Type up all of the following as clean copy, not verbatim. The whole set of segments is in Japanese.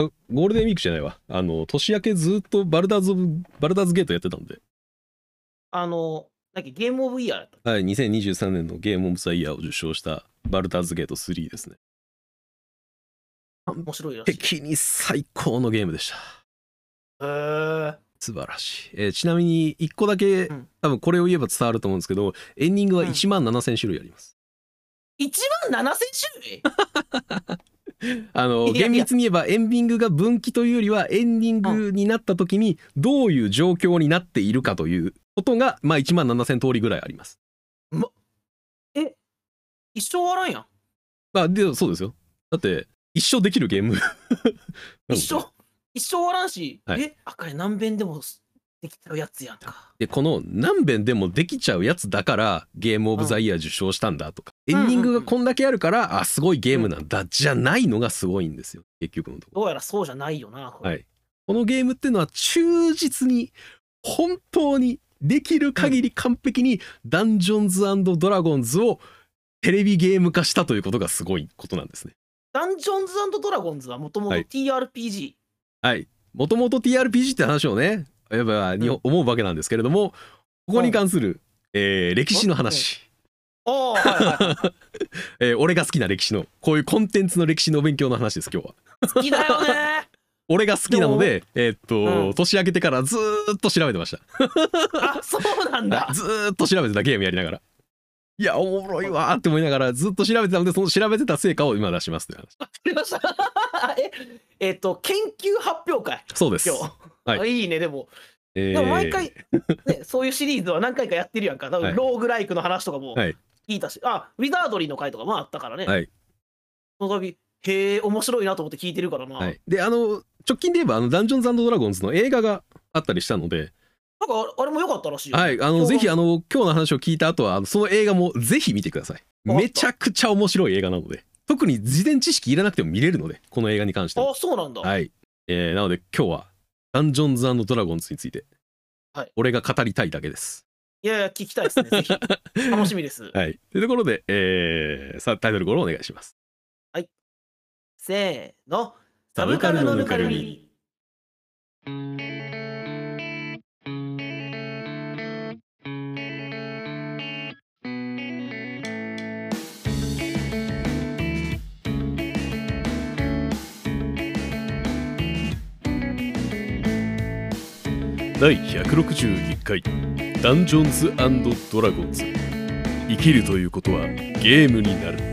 ゴールデンウィークじゃないわ。年明けずっとバルダーズゲートやってたんで。 だっけ、ゲームオブイヤーだった。 はい、2023年のゲームオブザイヤーを受賞したバルダーズゲート3ですね。 面白いらしい。 的に最高のゲームでした。素晴らしい。ちなみに1個だけ、多分これを言えば伝わると思うんですけど、エンディングは1万7000種類あります。 1万7000種類厳密に言えばエンディングが分岐というよりはエンディングになった時にどういう状況になっているかということがまあ1万7000通りぐらいあります。 一生終わらんやん。 そうですよ。だって一生できるゲーム一生終わらんし、赤い何遍でもできちゃうやつやんか。 でこの何遍でもできちゃうやつだからゲームオブザイヤー受賞したんだとか、エンディングがこんだけあるからすごいゲームなんだ、じゃないのがすごいんですよ結局のところ。 どうやらそうじゃないよな。 はい、このゲームっていうのは忠実に本当にできる限り完璧にダンジョンズ&ドラゴンズをテレビゲーム化したということがすごいことなんですね。 ダンジョンズ&ドラゴンズはもともと TRPG。 はい、もともと TRPG って話をねやっぱ思うわけなんですけれども、ここに関する歴史の話。俺が好きな歴史のこういうコンテンツの歴史のお勉強の話です今日は。 好きだよね。 俺が好きなので年明けてからずーっと調べてました。 あ、そうなんだ。 ずーっと調べてたゲームやりながら。いやおもろいわーって思いながらずっと調べてたので、その調べてた成果を今出しますという話。 わかりました。研究発表会。 そうです。 はい、いいね。でも毎回ねそういうシリーズは何回かやってるやんか。多分ローグライクの話とかも聞いたし、ウィザードリーの回とかもあったからね。 はい。 その度へえ面白いなと思って聞いてるからな。 はい。で直近で言えばダンジョンズ&ドラゴンズの映画があったりしたので。 なんかあれも良かったらしいよ。 はい、ぜひ今日の話を聞いた後はその映画もぜひ見てください。めちゃくちゃ面白い映画なので、特に事前知識いらなくても見れるので、この映画に関しては。 あ、そうなんだ。 はい。なので今日はダンジョンズ&ドラゴンズについて、俺が語りたいだけです。 いやいや聞きたいですね。ぜひ楽しみです。 はい。というところで、さあタイトルコールお願いします。 はい。せーの。 サブカルのぬかるみ。第161回ダンジョンズ&ドラゴンズ。生きるということはゲームになる。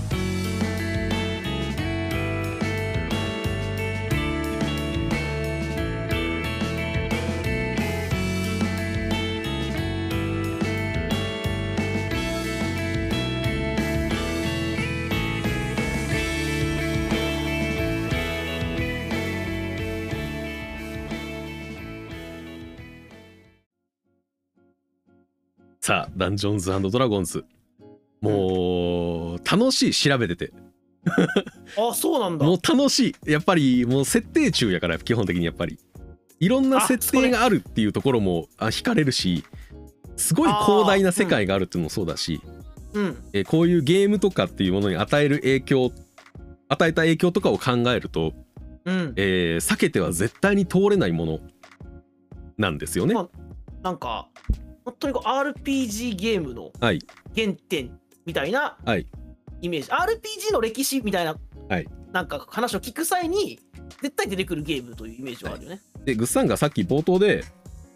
さあダンジョンズ&ドラゴンズ、もう楽しい、調べててあ、そうなんだ。 もう楽しい。やっぱりもう設定中やから、基本的にやっぱりいろんな設定があるっていうところも惹かれるし、すごい広大な世界があるっていうのもそうだし、こういうゲームとかっていうものに与えた影響とかを考えると、避けては絶対に通れないものなんですよね。 なんか本当にRPG ゲームの原点みたいなイメージ、RPG の歴史みたいな、なんか話を聞く際に絶対出てくるゲームというイメージはあるよね。 でグッさんがさっき冒頭で、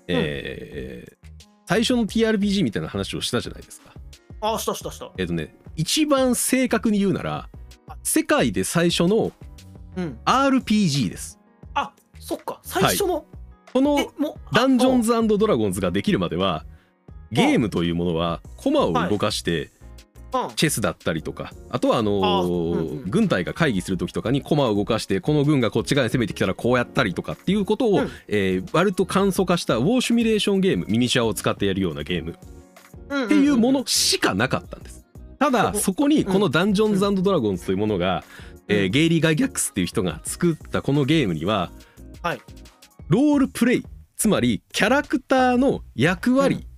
最初の TRPG みたいな話をしたじゃないですか。 あ、した。 一番正確に言うなら世界で最初の RPG です。 あ、そっか、最初の、 このダンジョンズ&ドラゴンズができるまではゲームというものはコマを動かしてチェスだったりとか、あとは軍隊が会議する時とかにコマを動かしてこの軍がこっち側に攻めてきたらこうやったりとかっていうことを割と簡素化したウォーシミュレーションゲーム、ミニチュアを使ってやるようなゲームっていうものしかなかったんです。ただそこにこのダンジョンズ&ドラゴンズというものがゲイリー・ガイギャックスっていう人が作ったこのゲームにはロールプレイ、つまりキャラクターの役割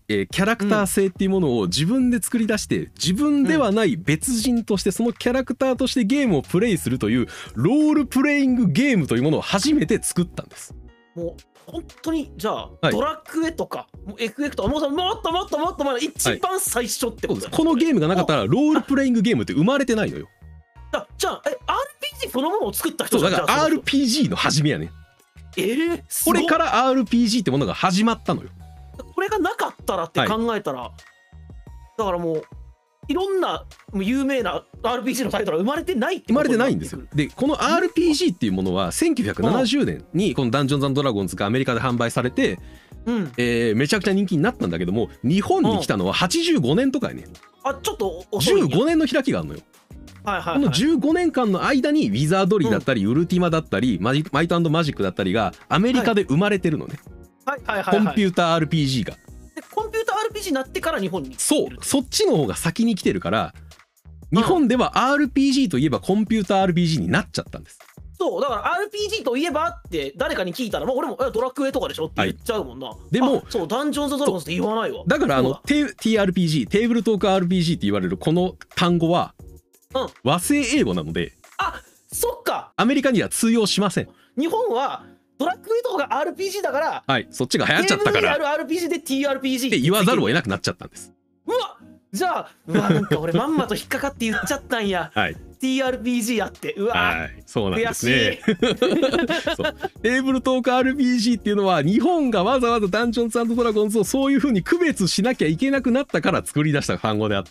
キャラクター性っていうものを自分で作り出して、自分ではない別人としてそのキャラクターとしてゲームをプレイするというロールプレイングゲームというものを初めて作ったんです。 もう本当にじゃあ、ドラクエとかFF とかもっと一番最初ってことだ、 このゲームがなかったらロールプレイングゲームって生まれてないのよ。 じゃあRPG そのものを作った人じゃん。 だから RPG の始めやねん。これから RPG ってものが始まったのよ。 これがなかったらって考えたら、だからもういろんな有名な RPG のタイトルは生まれてないってことになってくる。 生まれてないんですよ。でこの RPG っていうものは1970年にこのダンジョンズ&ドラゴンズがアメリカで販売されて、めちゃくちゃ人気になったんだけども、日本に来たのは85年とかやね。 ちょっと遅いんや。 15年の開きがあるのよ。この15年間の間にウィザードリーだったり、ウルティマだったり、マイト&マジックだったりがアメリカで生まれてるのね。コンピューター RPG が。 でコンピューター RPG になってから日本に。 そっちの方が先に来てるから、日本では RPG といえばコンピューター RPG になっちゃったんです。 そうだから RPG といえばって誰かに聞いたら、俺もドラクエとかでしょって言っちゃうもんな。 でもそうダンジョンズ・ドラゴンズって言わないわ。 だからTRPG テーブルトーク RPG って言われるこの単語は和製英語なので、 そっか、 アメリカには通用しません。 日本はドラクエとかが RPG だから、 そっちが流行っちゃったから、 テーブルにある RPG で TRPG って言わざるを得なくなっちゃったんです。 じゃあなんか俺まんまと引っかかって言っちゃったんや。TRPG やって、 そうなんですね。テーブルトーク RPG っていうのは日本がわざわざダンジョンズ&ドラゴンズをそういう風に区別しなきゃいけなくなったから作り出した単語であって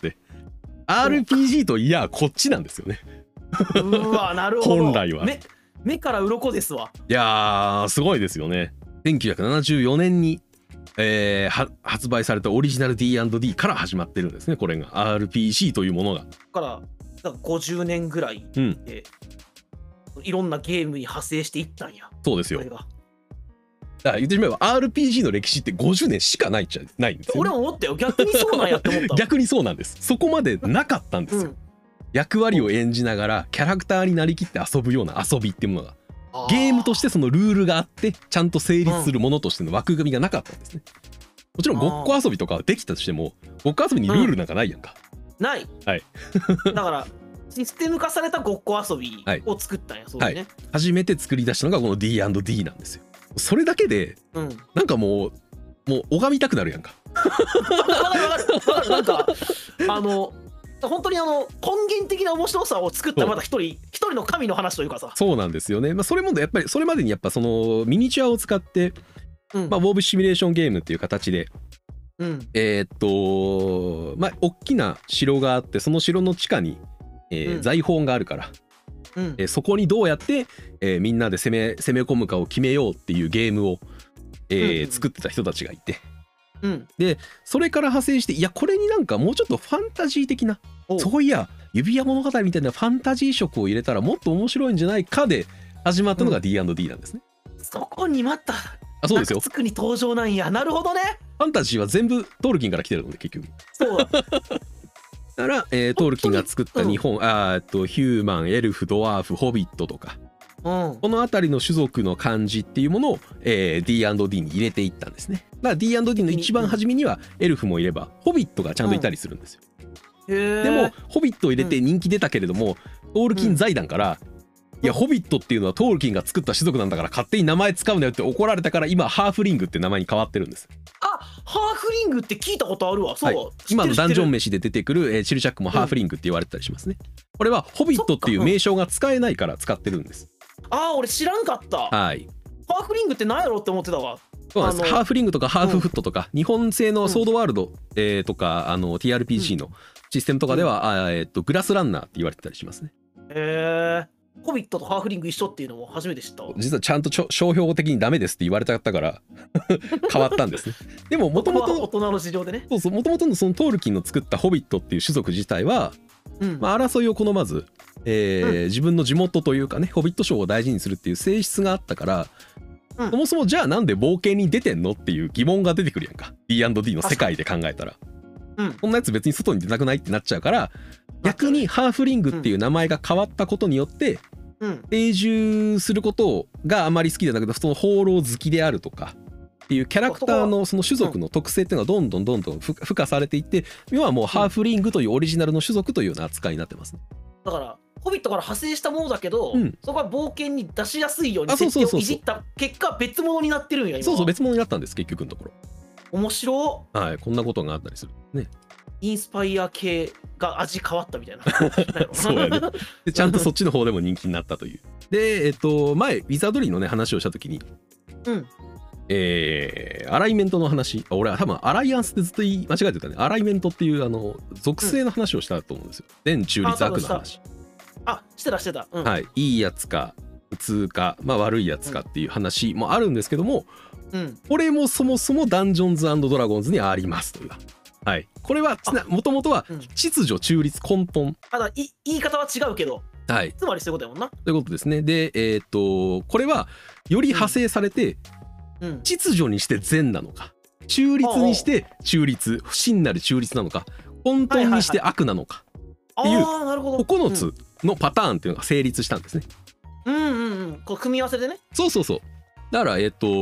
、RPG といやこっちなんですよね。 なるほど。 本来は目から鱗ですわ。 いやーすごいですよね。1974年に、発売されたオリジナル D&D から始まってるんですね。これが RPG というものが。 だ50年ぐらいで、いろんなゲームに派生していったんや。 そうですよ。だから言ってしまえば RPG の歴史って50年しかないんですよね。 俺も思ったよ。逆にそうなんやって思った。 逆にそうなんです。そこまでなかったんですよ。役割を演じながらキャラクターになりきって遊ぶような遊びっていうものが、ゲームとしてそのルールがあってちゃんと成立するものとしての枠組みがなかったんですね。もちろんごっこ遊びとかできたとしても、ごっこ遊びにルールなんかないやんか。ない。だからシステム化されたごっこ遊びを作ったんや。そうね。 初めて作り出したのがこの D&D なんですよ。それだけでなんかもう拝みたくなるやんか。 なんか本当に根源的な面白さを作ったまだ一人の神の話というかさ。 そうなんですよね。それもやっぱりそれまでにやっぱそのミニチュアを使って、ウォーブシミュレーションゲームっていう形で、大きな城があって、その城の地下に、財宝があるから、そこにどうやって、みんなで攻め込むかを決めようっていうゲームを、作ってた人たちがいて。でそれから派生して、いやこれになんかもうちょっとファンタジー的な、そういや指輪物語みたいなファンタジー色を入れたらもっと面白いんじゃないかで始まったのが D&D なんですね。 そこにまたそうですよ。 つくに登場なんや。なるほどね。 ファンタジーは全部トールキンから来てるので結局。そうだから、トールキンが作った日本、ヒューマン、エルフ、ドワーフ、ホビットとか、この辺りの種族の漢字っていうものを、D&D に入れていったんですね。だから D&D の一番初めにはエルフもいればホビットがちゃんといたりするんですよ。でもホビットを入れて人気出たけれども、トールキン財団から、いやホビットっていうのはトールキンが作った種族なんだから勝手に名前使うなよって怒られたから、今ハーフリングって名前に変わってるんです。 ハーフリングって聞いたことあるわ。そう、 今のダンジョン飯で出てくるチルチャックもハーフリングって言われてたりしますね。これはホビットっていう名称が使えないから使ってるんです。 俺知らんかった。ハーフリングって何やろって思ってたわ。 そうなんです。ハーフリングとかハーフフットとか、日本製のソードワールド、とかTRPG のシステムとかでは、グラスランナーって言われてたりしますね。 ホビットとハーフリング一緒っていうのも初めて知ったわ。 実はちゃんと商標的にダメですって言われちゃったから変わったんですね。でももともと大人の事情でね。 もともとのそのトールキンの作ったホビットっていう種族自体は、争いを好まず、自分の地元というかね、ホビット賞を大事にするっていう性質があったから、そもそもじゃあなんで冒険に出てんのっていう疑問が出てくるやんか。 D&D の世界で考えたら、こんなやつ別に外に出なくないってなっちゃうから、逆にハーフリングっていう名前が変わったことによって、定住することがあまり好きじゃなくて、その放浪好きであるとか、 っていうキャラクターのその種族の特性っていうのがどんどん付加されていって、要はもうハーフリングというオリジナルの種族というような扱いになってますね。 だからホビットから派生したものだけど、そこは冒険に出しやすいように設定をいじった結果別物になってるんや今。 そう別物になったんです結局のところ。 面白。 はい、こんなことがあったりするね。 インスパイア系が味変わったみたいな。 そうやね。でちゃんとそっちの方でも人気になったという。で前ウィザードリーのね話をした時に、アライメントの話、俺は多分アライアンスってずっと間違えてたね。アライメントっていう属性の話をしたと思うんですよ。善中立悪の話。 してた。 はい、いいやつか普通か、悪いやつかっていう話もあるんですけども、これもそもそもダンジョンズ&ドラゴンズにありますという。はい、これはもともとは秩序中立混沌。 言い方は違うけど、はい、つまりそういうことやもんな。 ということですね。でこれはより派生されて、秩序にして善なのか、中立にして中立、真なる中立なのか、混沌にして悪なのかっていう9つのパターンっていうのが成立したんですね。 こう組み合わせでね。 そうだから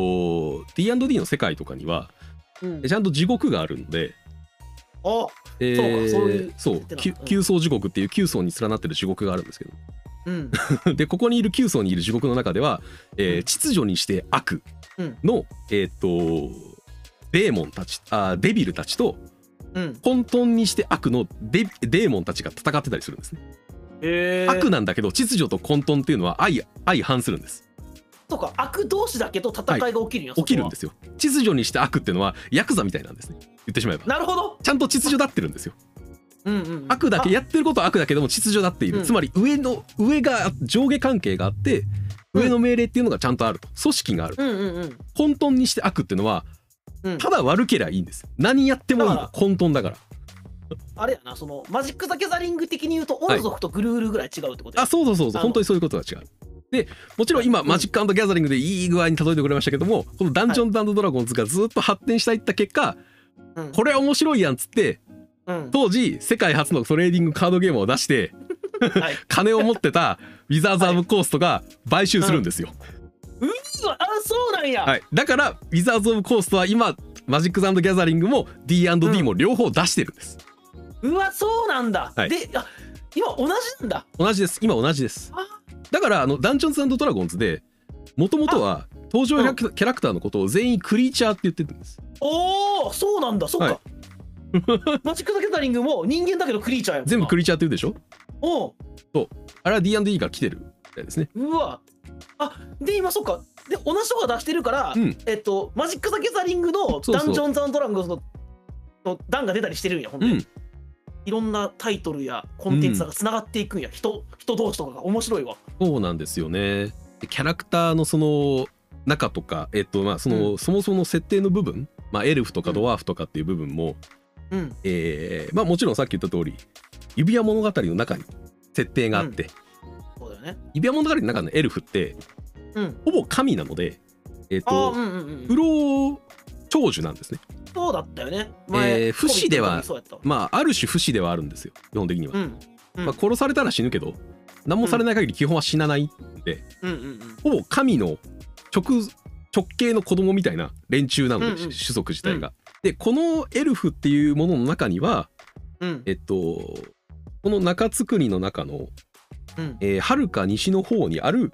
D&D の世界とかにはちゃんと地獄があるので、9層地獄っていう9層に連なってる地獄があるんですけど、でここにいる9層にいる地獄の中では、秩序にして悪の、デーモンたちデビルたちと、混沌にして悪のデーモンたちが戦ってたりするんですね。悪なんだけど秩序と混沌っていうのは相反するんです。 そうか、悪同士だけど戦いが起きるよ、 起きるんですよ。秩序にして悪っていうのはヤクザみたいなんですね、言ってしまえば。 なるほど。 ちゃんと秩序だってるんですよ。悪だけやってることは悪だけども秩序だっている、つまり上が上下関係があって、上の命令っていうのがちゃんとあると、組織がある。混沌にして悪っていうのはただ悪けりゃいいんです。何やってもいいの、混沌だから。 あれやな、そのマジック・ザ・ギャザリング的に言うとオル族とグルールぐらい違うってことや。 そう本当にそういうことが違う。でもちろん今マジック&ギャザリングでいい具合に例えてくれましたけども、このダンジョンズ&ドラゴンズがずっと発展していった結果、これは面白いやんっつって、当時世界初のトレーディングカードゲームを出して金を持ってたウィザーズ・オブ・コーストが買収するんですよ。 そうなんや。 だからウィザーズ・オブ・コーストは今マジック・ザ・ギャザリングも D&D も両方出してるんです。 そうなんだ。で今同じなんだ。 同じです。今同じです。だからダンジョンズ&ドラゴンズでもともとは登場キャラクターのことを全員クリーチャーって言ってるんです。 そうなんだ。そっか。マジック・ザ・ギャザリングも人間だけどクリーチャーやん。 全部クリーチャーって言うでしょ。そう、あれは D&D から来てるみたいですね。 で今そっか。で同じ人が出してるから、マジック・ザ・ギャザリングのダンジョンズ&ドラゴンズの段が出たりしてるんや。ほんでいろんなタイトルやコンテンツがつながっていくんや、人同士とかが面白いわ。 そうなんですよね。キャラクターのその中とか、そもそもの設定の部分、エルフとかドワーフとかっていう部分も、もちろんさっき言った通り指輪物語の中に設定があって、 そうだよね。 指輪物語の中のエルフって、ほぼ神なので、不老長寿なんですね。 そうだったよね。 不死ではある種不死ではあるんですよ、基本的には。殺されたら死ぬけど何もされない限り基本は死なないんで、ほぼ神の直系の子供みたいな連中なので、種族自体が。でこのエルフっていうものの中には、この中津国の中の遥か西の方にある、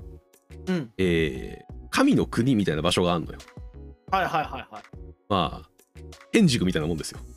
神の国みたいな場所があるのよ。天竺みたいなもんですよ。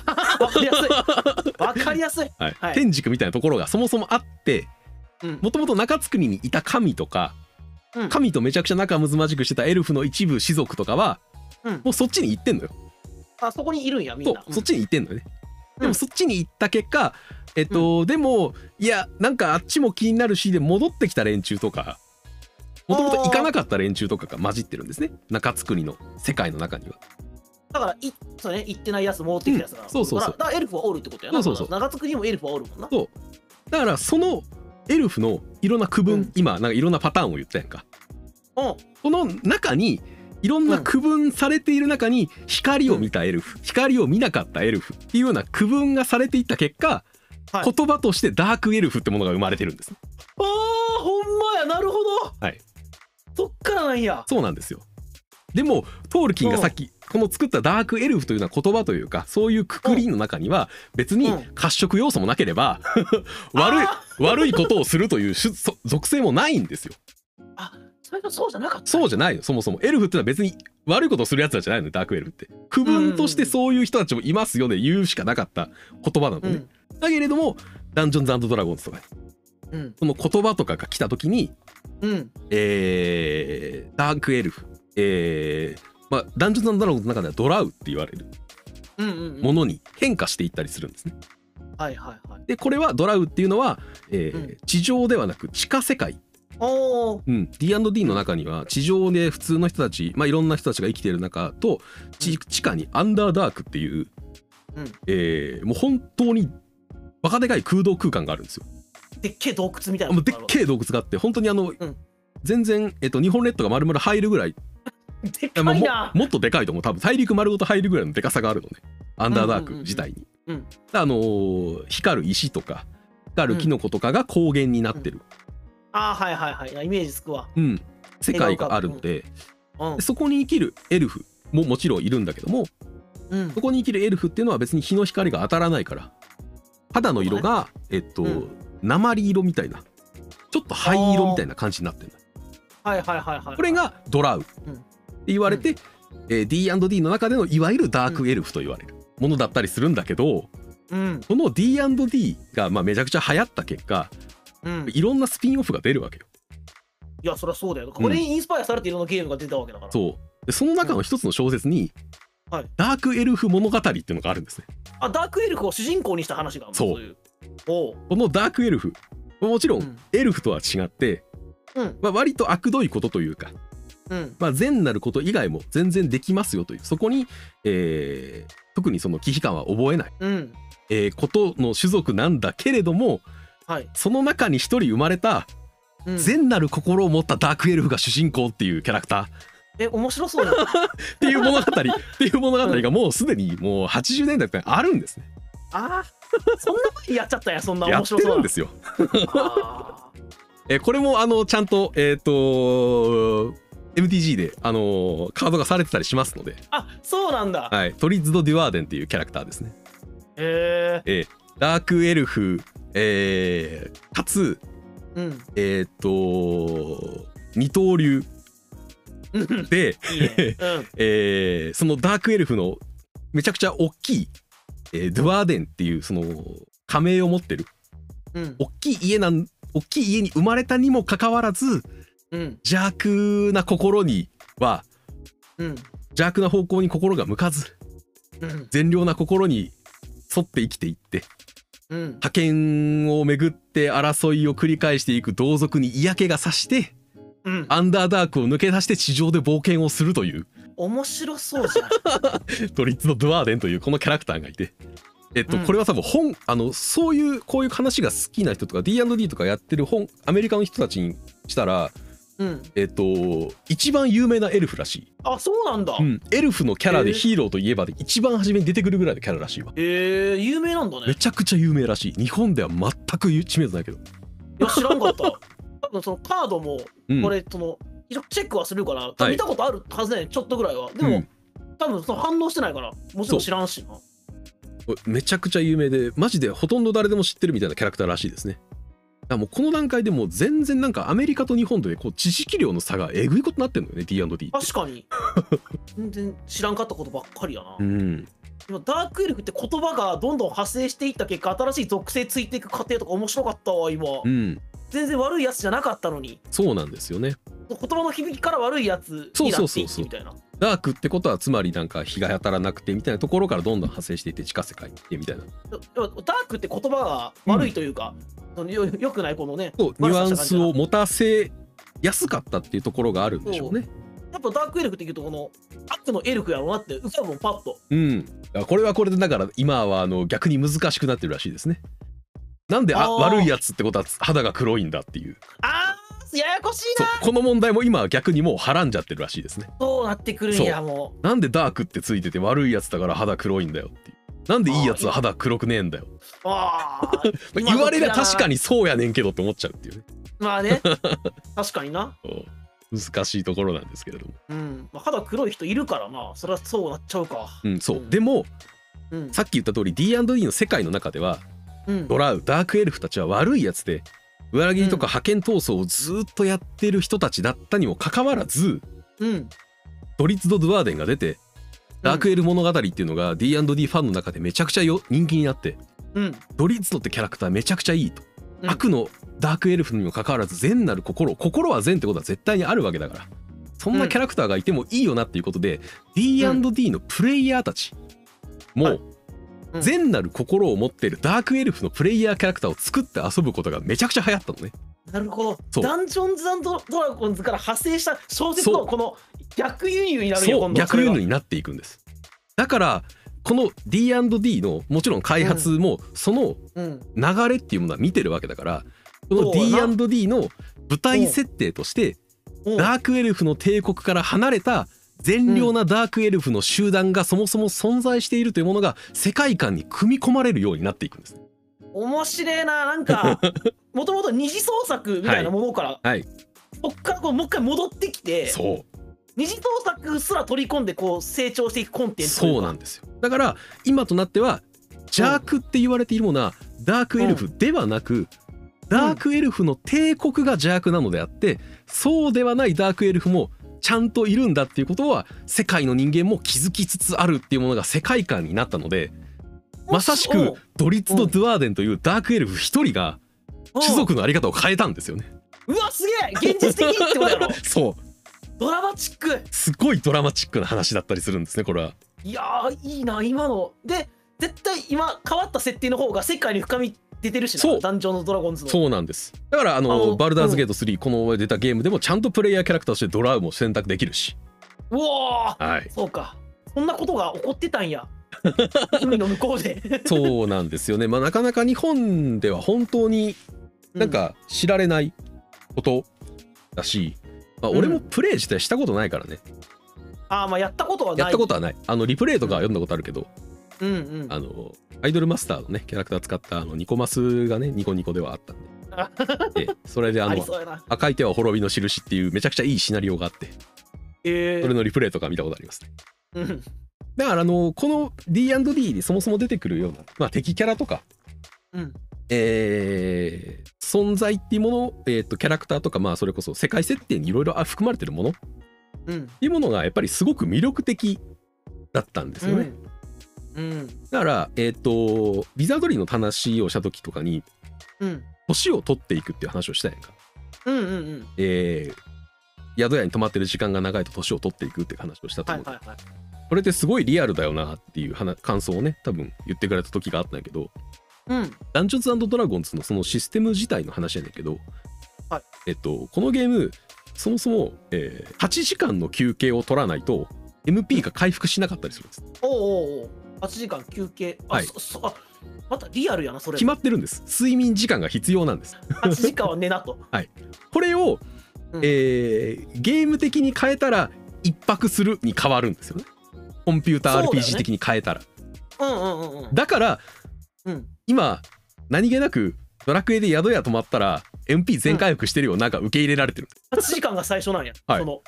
わかりやすい。 天竺みたいなところがそもそもあって、もともと中津国にいた神とか、神とめちゃくちゃ仲睦まじくしてたエルフの一部氏族とかは、もうそっちに行ってんのよ。 そこにいるんやみんな。 そっちに行ってんのよね。でもそっちに行った結果、でもいやなんかあっちも気になるしで戻ってきた連中とか、もともと行かなかった連中とかが混じってるんですね、中津国の世界の中には。 だからそうね、行ってないやつ戻ってきたやつが、だからエルフはおるってことやな。長津国にもエルフはおるもんな。 だからそのエルフのいろんな区分、今なんかいろんなパターンを言ったやんか。この中にいろんな区分されている中に光を見たエルフ、光を見なかったエルフっていうような区分がされていった結果、言葉としてダークエルフってものが生まれてるんです。 ほんまや、なるほど。そっからなんや。 そうなんですよ。 でもトールキンがさっきこの作ったダークエルフというのは言葉というかそういうくくりの中には別に褐色要素もなければ悪いことをするという属性もないんですよ。 あ、それがそうじゃなかった。 そうじゃないよ。そもそもエルフってのは別に悪いことをするやつらじゃないの。ダークエルフって区分としてそういう人たちもいますよで言うしかなかった言葉なのね。だけれどもダンジョンズ&ドラゴンズとかその言葉とかが来た時にダークエルフまあ、ダンジョンズ&ドラゴンズの中ではドラウって言われるものに変化していったりするんですね。 はいはいはい。 でこれはドラウっていうのは、地上ではなく地下世界。D&D の中には地上で普通の人たち、まあ、いろんな人たちが生きている中と地下にアンダーダークっていう、もう本当にバカでかい空洞空間があるんですよ。 でっけえ洞窟みたいな。 でっけえ洞窟があって本当に全然、日本列島が丸々入るぐらいでかいな。 もっとでかいと思う。多分大陸丸ごと入るぐらいのでかさがあるのね、アンダーダーク自体に。光る石とか光るキノコとかが高原になってる、 はいはいはい、イメージつくわ。 世界があるので、そこに生きるエルフももちろんいるんだけども、そこに生きるエルフっていうのは別に日の光が当たらないから肌の色が鉛色みたいなちょっと灰色みたいな感じになってるんだ。これがドラウって言われて、D&D の中でのいわゆるダークエルフと言われるものだったりするんだけど、この D&D がまあめちゃくちゃ流行った結果、いろんなスピンオフが出るわけよ。 いやそりゃそうだよ。これにインスパイアされていろんなゲームが出たわけだから。 そうでその中の一つの小説に、ダークエルフ物語っていうのがあるんですね。 ダークエルフを主人公にした話がある。 そう。このダークエルフもちろんエルフとは違って、まあ、割と悪どいことというか、まあ、善なること以外も全然できますよという、そこに、特にその忌避感は覚えない、ことの種族なんだけれども、その中に一人生まれた善なる心を持ったダークエルフが主人公っていうキャラクター。面白そうだっていう物語がもうすでにもう80年代ってあるんですね。 そんな前にやっちゃったや。そんな面白そうやってるんですよ。これもちゃんとMTG でカードがされてたりしますので。 そうなんだ。 トリッズド・デュワーデンっていうキャラクターですね。ダークエルフ、かつ二刀流でそのダークエルフのめちゃくちゃ大きいドゥワーデンっていうその仮名を持ってる大きい家に生まれたにもかかわらず、邪悪な心には、邪悪な方向に心が向かず、善良な心に沿って生きていって、覇権をめぐって争いを繰り返していく同族に嫌気がさして、アンダーダークを抜け出して地上で冒険をするという面白そうじゃん。 トリッツのドゥワーデンというこのキャラクターがいて、これは多分そういうこういう話が好きな人とか D&D とかやってるアメリカの人たちにしたら、一番有名なエルフらしい。 そうなんだ。 エルフのキャラでヒーローといえばで一番初めに出てくるぐらいのキャラらしいわ。 有名なんだね。 めちゃくちゃ有名らしい。日本では全く知名度ないけど。いや知らんかった。多分そのカードもこれそのチェックはするから見たことあるはずね、ちょっとぐらいは。でも多分その反応してないからもちろん知らんしな。 めちゃくちゃ有名でマジでほとんど誰でも知ってるみたいなキャラクターらしいですね。もうこの段階でもう全然なんかアメリカと日本でこう知識量の差がえぐいことになってるのよね D&D って。 確かに全然知らんかったことばっかりやな。今ダークエルフって言葉がどんどん派生していった結果新しい属性ついていく過程とか面白かったわ今。全然悪いやつじゃなかったのに。そうなんですよね。言葉の響きから悪いやつになっていってみたいな。ダークってことはつまりなんか日が当たらなくてみたいなところからどんどん派生していって地下世界ってみたいな。ダークって言葉が悪いというか、よくないこのねニュアンスを持たせやすかったっていうところがあるんでしょうね。やっぱダークエルフっていうとこの悪のエルフやろうなって浮かぶもんパッと。これはこれでだから今は逆に難しくなってるらしいですね。なんで悪いやつってことは肌が黒いんだっていう。ややこしいな。この問題も今は逆にもうはらんじゃってるらしいですね。そうなってくるんや。もうなんでダークってついてて悪いやつだから肌黒いんだよっていう。なんでいいやつは肌黒くねえんだよ。言われりゃ確かにそうやねんけどって思っちゃうっていうね。まあね確かにな。 難しいところなんですけれども、 まあ、肌黒い人いるからな、それはそうなっちゃうか。 そう、でも、さっき言った通り D&D の世界の中では、ドラウダークエルフたちは悪いやつで裏切りとか覇権闘争をずっとやってる人たちだったにもかかわらず、ドリッツ・ド・ドゥアーデンが出てダークエル物語っていうのが D&D ファンの中でめちゃくちゃ人気になって、ドリッツドってキャラクターめちゃくちゃいいと、悪のダークエルフにもかかわらず善なる心は善ってことは絶対にあるわけだから、そんなキャラクターがいてもいいよなっていうことで、D&D のプレイヤーたちも善なる心を持ってるダークエルフのプレイヤーキャラクターを作って遊ぶことがめちゃくちゃ流行ったのね。 なるほど。ダンジョンズ&ドラゴンズから派生した小説のこの逆輸入になるよ。 そう逆輸入になっていくんです。だからこの D&D のもちろん開発もその流れっていうものは見てるわけだから、この D&D の舞台設定としてダークエルフの帝国から離れた善良なダークエルフの集団がそもそも存在しているというものが世界観に組み込まれるようになっていくんです。 面白いな。なんかもともと二次創作みたいなものから、そっからこうもう一回戻ってきて、二次創作すら取り込んでこう成長していくコンテンツ。 そうなんですよ。だから今となっては邪悪って言われているものはダークエルフではなく、ダークエルフの帝国が邪悪なのであって、そうではないダークエルフもちゃんといるんだっていうことは世界の人間も気づきつつあるっていうものが世界観になったので、まさしくドリッツ・ド・ドゥアーデンというダークエルフ一人が種族のあり方を変えたんですよね。 うわすげえ現実的ってことやろ。 そうドラマチック、 すごいドラマチックな話だったりするんですねこれは。 いやーいいな今ので。絶対今変わった設定の方が世界に深み出てるしな、ダンジョンのドラゴンズの。そうなんです。だからバルダーズゲート3、この前出たゲームでもちゃんとプレイヤーキャラクターとしてドラウも選択できるし。 うわー、そうか、そんなことが起こってたんや海の向こうでそうなんですよね。まあなかなか日本では本当になんか知られないことだし、まあ、俺もプレイ自体したことないからね。 まあやったことはない。 やったことはない。リプレイとかは読んだことあるけど、アイドルマスターのねキャラクター使ったニコマスがねニコニコではあったんで、それで赤い手は滅びの印っていうめちゃくちゃいいシナリオがあって、それのリプレイとか見たことありますね。だからこの D&D にそもそも出てくるような、まあ、敵キャラとか、存在っていうもの、キャラクターとか、まあそれこそ世界設定にいろいろ含まれてるものっていうものがやっぱりすごく魅力的だったんですよね。だからリザードリーの話をした時とかに、年を取っていくっていう話をしたやんか。宿屋に泊まってる時間が長いと年を取っていくっていう話をしたと思う。これってすごいリアルだよなっていう感想をね多分言ってくれた時があったんやけど、ダンジョンズ&ドラゴンズのそのシステム自体の話やねんけど、このゲームそもそも、8時間の休憩を取らないと MP が回復しなかったりするんです。 8時間休憩、またリアルやな。それ決まってるんです。睡眠時間が必要なんです。 8時間は寝なとこれを、ゲーム的に変えたら1泊するに変わるんですよね。コンピューター RPG 的に変えたら。だから、今何気なくドラクエで宿屋泊まったら MP 全回復してるよ、なんか受け入れられてる。 8時間が最初なんや。その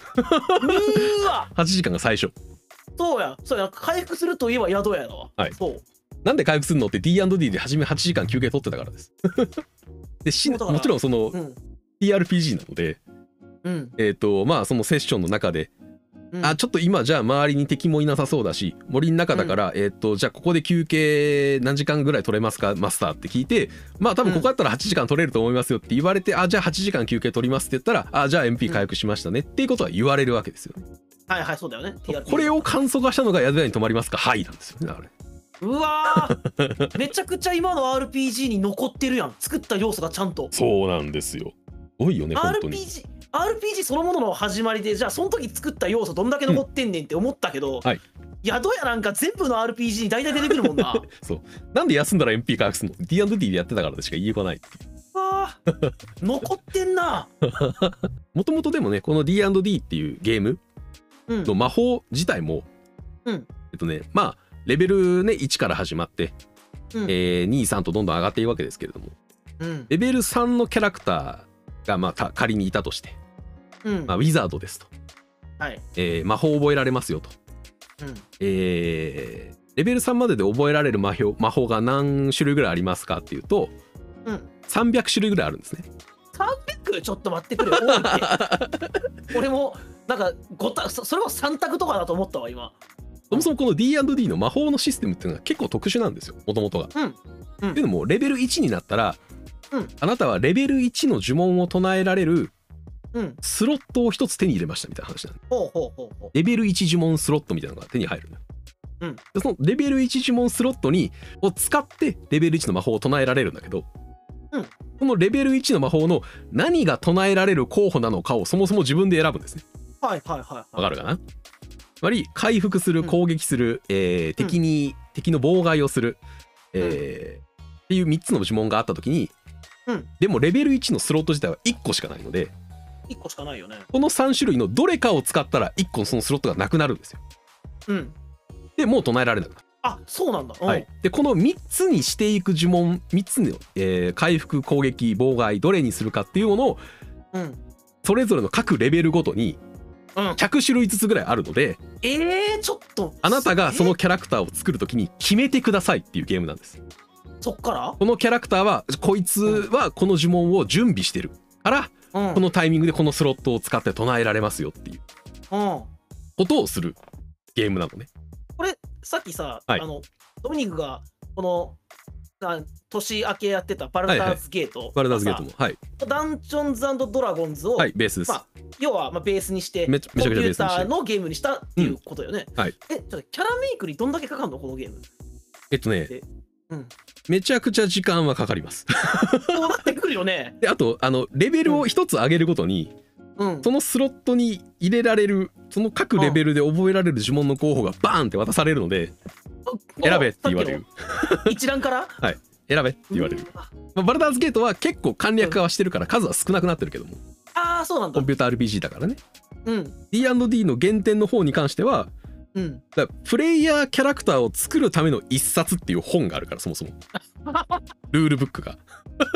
8時間が最初。 そうや回復するといえば宿屋だわ。そうなんで回復するのって D&D で初め8時間休憩取ってたからです。でもちろんその、TRPG なので、まあそのセッションの中で、ちょっと今じゃあ周りに敵もいなさそうだし森の中だから、じゃあここで休憩何時間ぐらい取れますかマスターって聞いて、まあ多分ここだったら8時間取れると思いますよって言われて、じゃあ8時間休憩取りますって言ったら、じゃあ MP 回復しましたねっていうことは言われるわけですよね。 そうだよね。 これを簡素化したのが宿屋に泊まりますかなんですよね。あれうわーめちゃくちゃ今の RPG に残ってるやん。作った要素がちゃんと。 そうなんですよ。多いよね本当に。 RPG そのものの始まりで、じゃあその時作った要素どんだけ残ってんねんって思ったけど、宿屋なんか全部の RPG に大体出てくるもんな。 そうなんで休んだら MP 回復するの D&D でやってたからでしか言いようがないっていう。 残ってんな。 もともとでもねこの D&D っていうゲームの魔法自体も、まあレベルね1から始まって、2、3とどんどん上がっていくわけですけれども、レベル3のキャラクターがまあ仮にいたとして、 まあ、ウィザードですと、 はい、 魔法を覚えられますよと、レベル3までで覚えられる魔法が何種類ぐらいありますかっていうと、300種類ぐらいあるんですね。 300？ ちょっと待ってくれ、多いって俺もなんかそれは3択とかだと思ったわ今。 そもそもこの D&D の魔法のシステムっていうのは結構特殊なんですよ、もともとが。っていうのもレベル1になったら、あなたはレベル1の呪文を唱えられるスロットを一つ手に入れましたみたいな話なんで、レベル1呪文スロットみたいなのが手に入るのよ。でそのレベル1呪文スロットを使ってレベル1の魔法を唱えられるんだけど、このレベル1の魔法の何が唱えられる候補なのかをそもそも自分で選ぶんですね。わかるかな？つまり回復する、攻撃する、敵の妨害をする、っていう3つの呪文があった時に、でもレベル1のスロット自体は1個しかないので、 1個しかないよね。 この3種類のどれかを使ったら1個のそのスロットがなくなるんですよ。でもう唱えられなくなる。 あ、そうなんだ。 はい、でこの3つにしていく呪文、3つの、回復、攻撃、妨害、どれにするかっていうものを、それぞれの各レベルごとに100種類ずつぐらいあるので、 ちょっとあなたがそのキャラクターを作るときに決めてくださいっていうゲームなんです。 そっからこのキャラクターはこいつはこの呪文を準備してるから、このタイミングでこのスロットを使って唱えられますよっていうことをするゲームなのね。 これさっきさ、ドミニクがこの年明けやってたバルダーズゲート、 バルダーズゲートも、 ダンジョンズ&ドラゴンズを、 ベースです。 要はベースにしてコンピューターのゲームにしたっていうことよね。ちょっとキャラメイクにどんだけかかるのこのゲーム？ めちゃくちゃ時間はかかります。 そうなってくるよね。 であとレベルを一つ上げるごとに、そのスロットに入れられる、その各レベルで覚えられる呪文の候補がバーンって渡されるので、選べって言われる。 一覧から選べって言われる。バルダーズゲートは結構簡略化はしてるから数は少なくなってるけども、 そうなんだ。 コンピューター RPG だからね。D&D の原点の方に関しては、プレイヤーキャラクターを作るための一冊っていう本があるから、そもそもルールブックが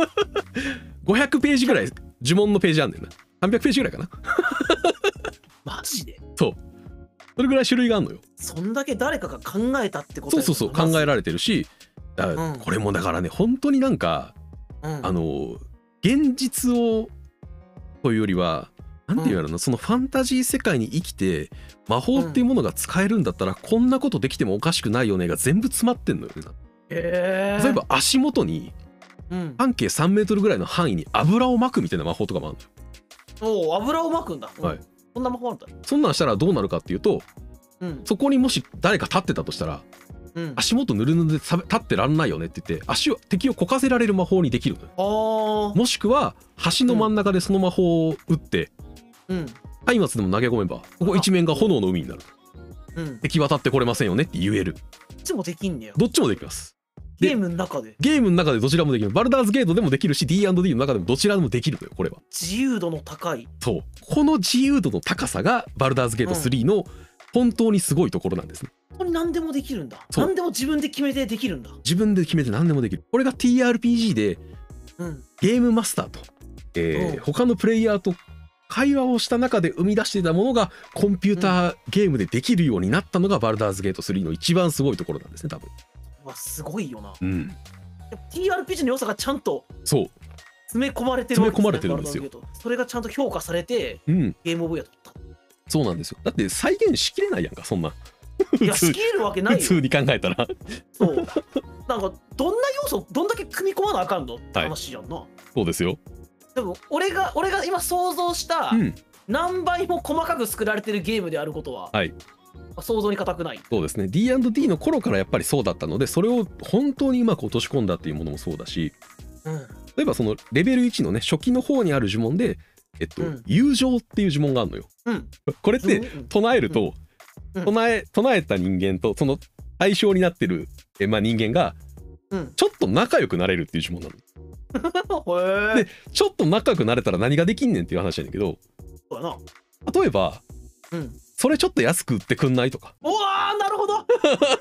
500ページぐらい呪文のページあるんだよな。300ページぐらいかな。 マジで？ そう、それぐらい種類があるのよ。 そんだけ誰かが考えたってことだよね。 そう考えられてるし、これもだからね、本当になんか、現実をというよりはなんていうの、そのファンタジー世界に生きて魔法っていうものが使えるんだったら、こんなことできてもおかしくないよねが全部詰まってんのよね。例えば足元に半径3メートルぐらいの範囲に油をまくみたいな魔法とかもあるのよ。 油をまくんだ。そんな魔法あるんだ。そんなんしたらどうなるかっていうと、そこにもし誰か立ってたとしたら、足元ぬるぬるで立ってらんないよねって言って敵をこかせられる魔法にできるのよ。もしくは橋の真ん中でその魔法を打って、松明でも投げ込めばここ一面が炎の海になる。敵渡ってこれませんよねって言える。 どっちもできんねや。 どっちもできます。 ゲームの中でどちらもできる。バルダーズゲートでもできるし D&D の中でもどちらでもできるのよ。これは自由度の高い。 そう、この自由度の高さがバルダーズゲート3の本当にすごいところなんですね。 これ何でもできるんだ。何でも自分で決めてできるんだ。 自分で決めて何でもできる。これが TRPG で、ゲームマスターと、他のプレイヤーと会話をした中で生み出していたものがコンピューターゲームでできるようになったのがバルダーズゲート3の一番すごいところなんですね、多分。 すごいよな。TRPG の良さがちゃんと詰め込まれてるんですよ。 それがちゃんと評価されて、ゲームオブイヤー取った。 そうなんですよ。だって再現しきれないやんか、そんな。 いや、しきれるわけないよ。 普通に考えたら。 そう。なんかどんな要素どんだけ組み込まなあかんのって話やんな。 そうですよ。 でも俺が今想像した何倍も細かく作られてるゲームであることは、想像に難くない。 そうですね。 D&D の頃からやっぱりそうだったので、それを本当にうまく落とし込んだっていうものもそうだし、例えばそのレベル1のね初期の方にある呪文で、友情っていう呪文があるのよ。これって唱えると、唱えた人間とその対象になってる、人間がちょっと仲良くなれるっていう呪文なの。でちょっと仲良くなれたら何ができんねんっていう話なんだけど、例えば、それちょっと安く売ってくんないとか。 おわー、なるほど。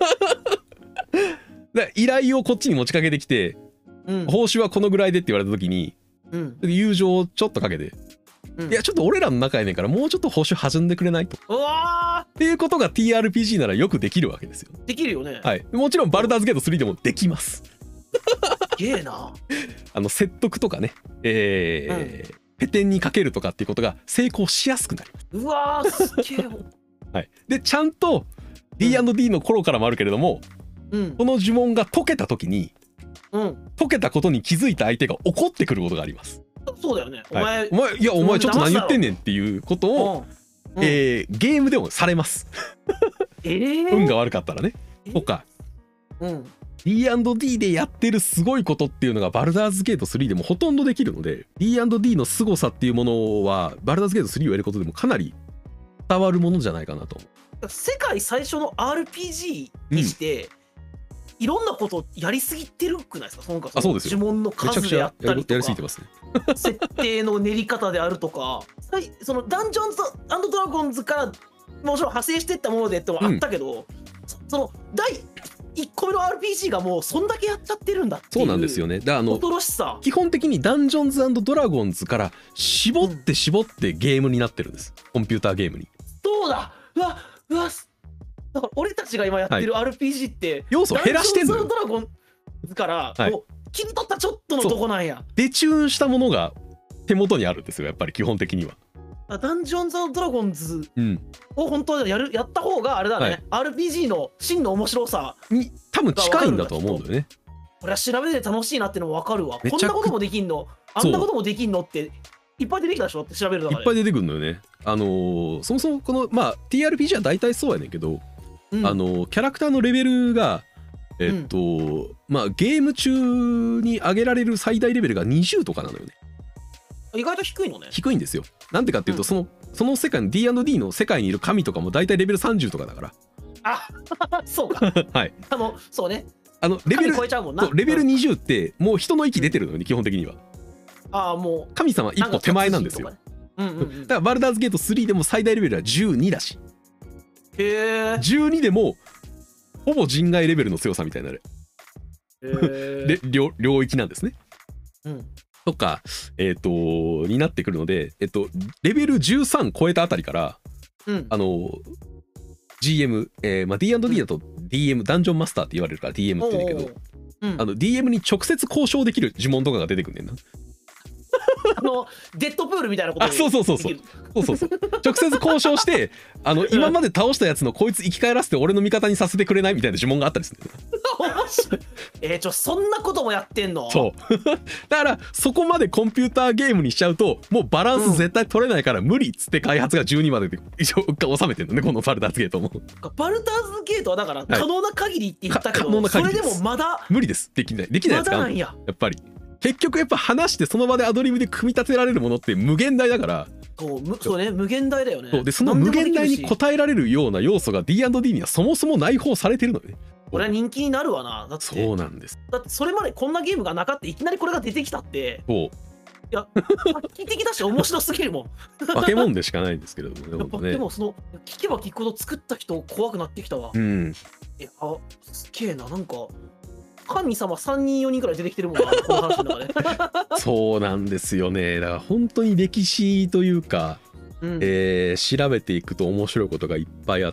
で依頼をこっちに持ちかけてきて、報酬はこのぐらいでって言われた時に、友情をちょっとかけていやちょっと俺らの仲やねんからもうちょっと報酬弾んでくれないと。 うわっていうことが TRPG ならよくできるわけですよ。 できるよね。 はい。もちろんバルダーズゲート3でもできます。すげえな。 説得とかね、ペテンにかけるとかっていうことが成功しやすくなります。 うわーすげえ。 はい。でちゃんと D&D の頃からもあるけれども、この呪文が解けた時に、解けたことに気づいた相手が怒ってくることがあります。 そうだよね。 お前ちょっと何言ってんねんっていうことを、ゲームでもされます。運が悪かったらね。とか、D&D でやってるすごいことっていうのがバルダーズゲート3でもほとんどできるので、 D&D の凄さっていうものはバルダーズゲート3をやることでもかなり伝わるものじゃないかなと。 世界最初の RPG にして、いろんなことやりすぎてるくないですか。 そうですよ。 呪文の数であったりとか、 やりすぎてますね。 設定の練り方であるとか、そのダンジョンズ&ドラゴンズからもちろん派生していったものでってもあったけど、その第1個目の RPG がもうそんだけやっちゃってるんだっていう。 そうなんですよね。 恐ろしさ。 基本的にダンジョンズ&ドラゴンズから絞ってゲームになってるんです。コンピューターゲームに。 そうだ。うわだから俺たちが今やってる RPG って、 要素減らしてんのよ。 ダンジョンズ&ドラゴンズからもう切り取ったちょっとのとこなんや。 デチューンしたものが手元にあるんですよ、やっぱり基本的には。 ダンジョンズ&ドラゴンズを本当はやった方があれだね、RPG の真の面白さに多分近いんだと思うんだよね。 これは調べて楽しいなってのも分かるわ。こんなこともできんの、あんなこともできんのっていっぱい出てきたでしょって調べる中で。 いっぱい出てくるのよね。そもそもこのTRPG は大体そうやねんけど、キャラクターのレベルがゲーム中に上げられる最大レベルが20とかなのよね。 意外と低いのね。 低いんですよ。なんでかっていうと、その世界の D&D の世界にいる神とかも大体レベル30とかだから。 あそうか。はい。そうね。レベル超えちゃうもんな。 レベル20ってもう人の域出てるのよね、基本的には。 もう神様一歩手前なんですよ。だからバルダーズゲート3でも最大レベルは12だし。 へえ。 12でもほぼ人外レベルの強さみたいな領域なんですね。とかになってくるので、レベル13超えたあたりから、GM、D&D だと DM ダンジョンマスターって言われるから DM って言うんだけど、DM に直接交渉できる呪文とかが出てくんねんな。 デッドプールみたいなこと。 そう直接交渉して今まで倒したやつのこいつ生き返らせて俺の味方にさせてくれないみたいな呪文があったりするんだよ。 そんなこともやってんの。 そうだからそこまでコンピューターゲームにしちゃうともうバランス絶対取れないから無理っつって開発が12までで一応収めてるのね、このバルダーズゲートも。 バルダーズゲートはだから可能な限りって言ったけど、それでもまだ無理です。できないやつかやっぱり。結局やっぱ話してその場でアドリブで組み立てられるものって無限大だから。 そうね、無限大だよね。 でその無限大に応えられるような要素が D&D にはそもそも内包されてるのね。 これは人気になるわな。だってそうなんです。 だってそれまでこんなゲームがなかったいきなりこれが出てきたって、いや画期的だし面白すぎるもん。 化け物でしかないんですけれどもね。 でも聞けば聞くほど作った人怖くなってきたわ。すげえな。なんか神様3人4人くらい出てきてるもんな、この話の中で。 そうなんですよね。だから本当に歴史というか、調べていくと面白いことがいっぱいあって、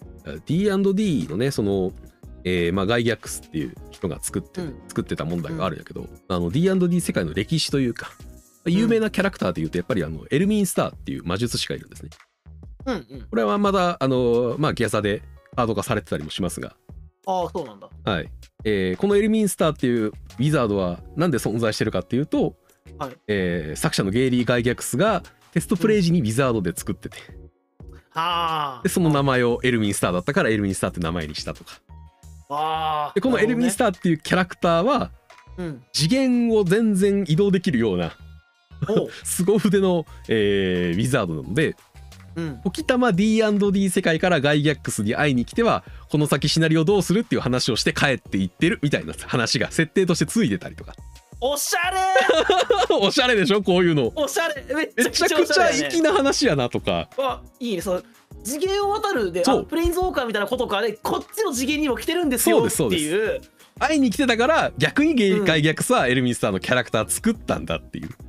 D&D のねその、ガイギャックスっていう人が作ってた問題があるんやけど、D&D 世界の歴史というか有名なキャラクターでいうとやっぱりエルミンスターっていう魔術師がいるんですね。これはまだギャザでカード化されてたりもしますが。 そうなんだ。 はい。このエルミンスターっていうウィザードはなんで存在してるかっていうと、作者のゲイリー・ガイギャクスがテストプレイ時にウィザードで作ってて、でその名前をエルミンスターだったからエルミンスターって名前にしたとか。でこのエルミンスターっていうキャラクターは、次元を全然移動できるような凄筆の、ウィザードなので、時たま D&D 世界からガイギャックスに会いに来てはこの先シナリオどうするっていう話をして帰っていってるみたいな話が設定としてついてたりとか。 おしゃれおしゃれでしょ、こういうの。 おしゃれ、めちゃくちゃ粋な話やなとか。 いいね。次元を渡るでプレインズウォーカーみたいなことかでこっちの次元にも来てるんですよっていう。 会いに来てたから逆にガイギャックスはエルミンスターのキャラクター作ったんだっていう。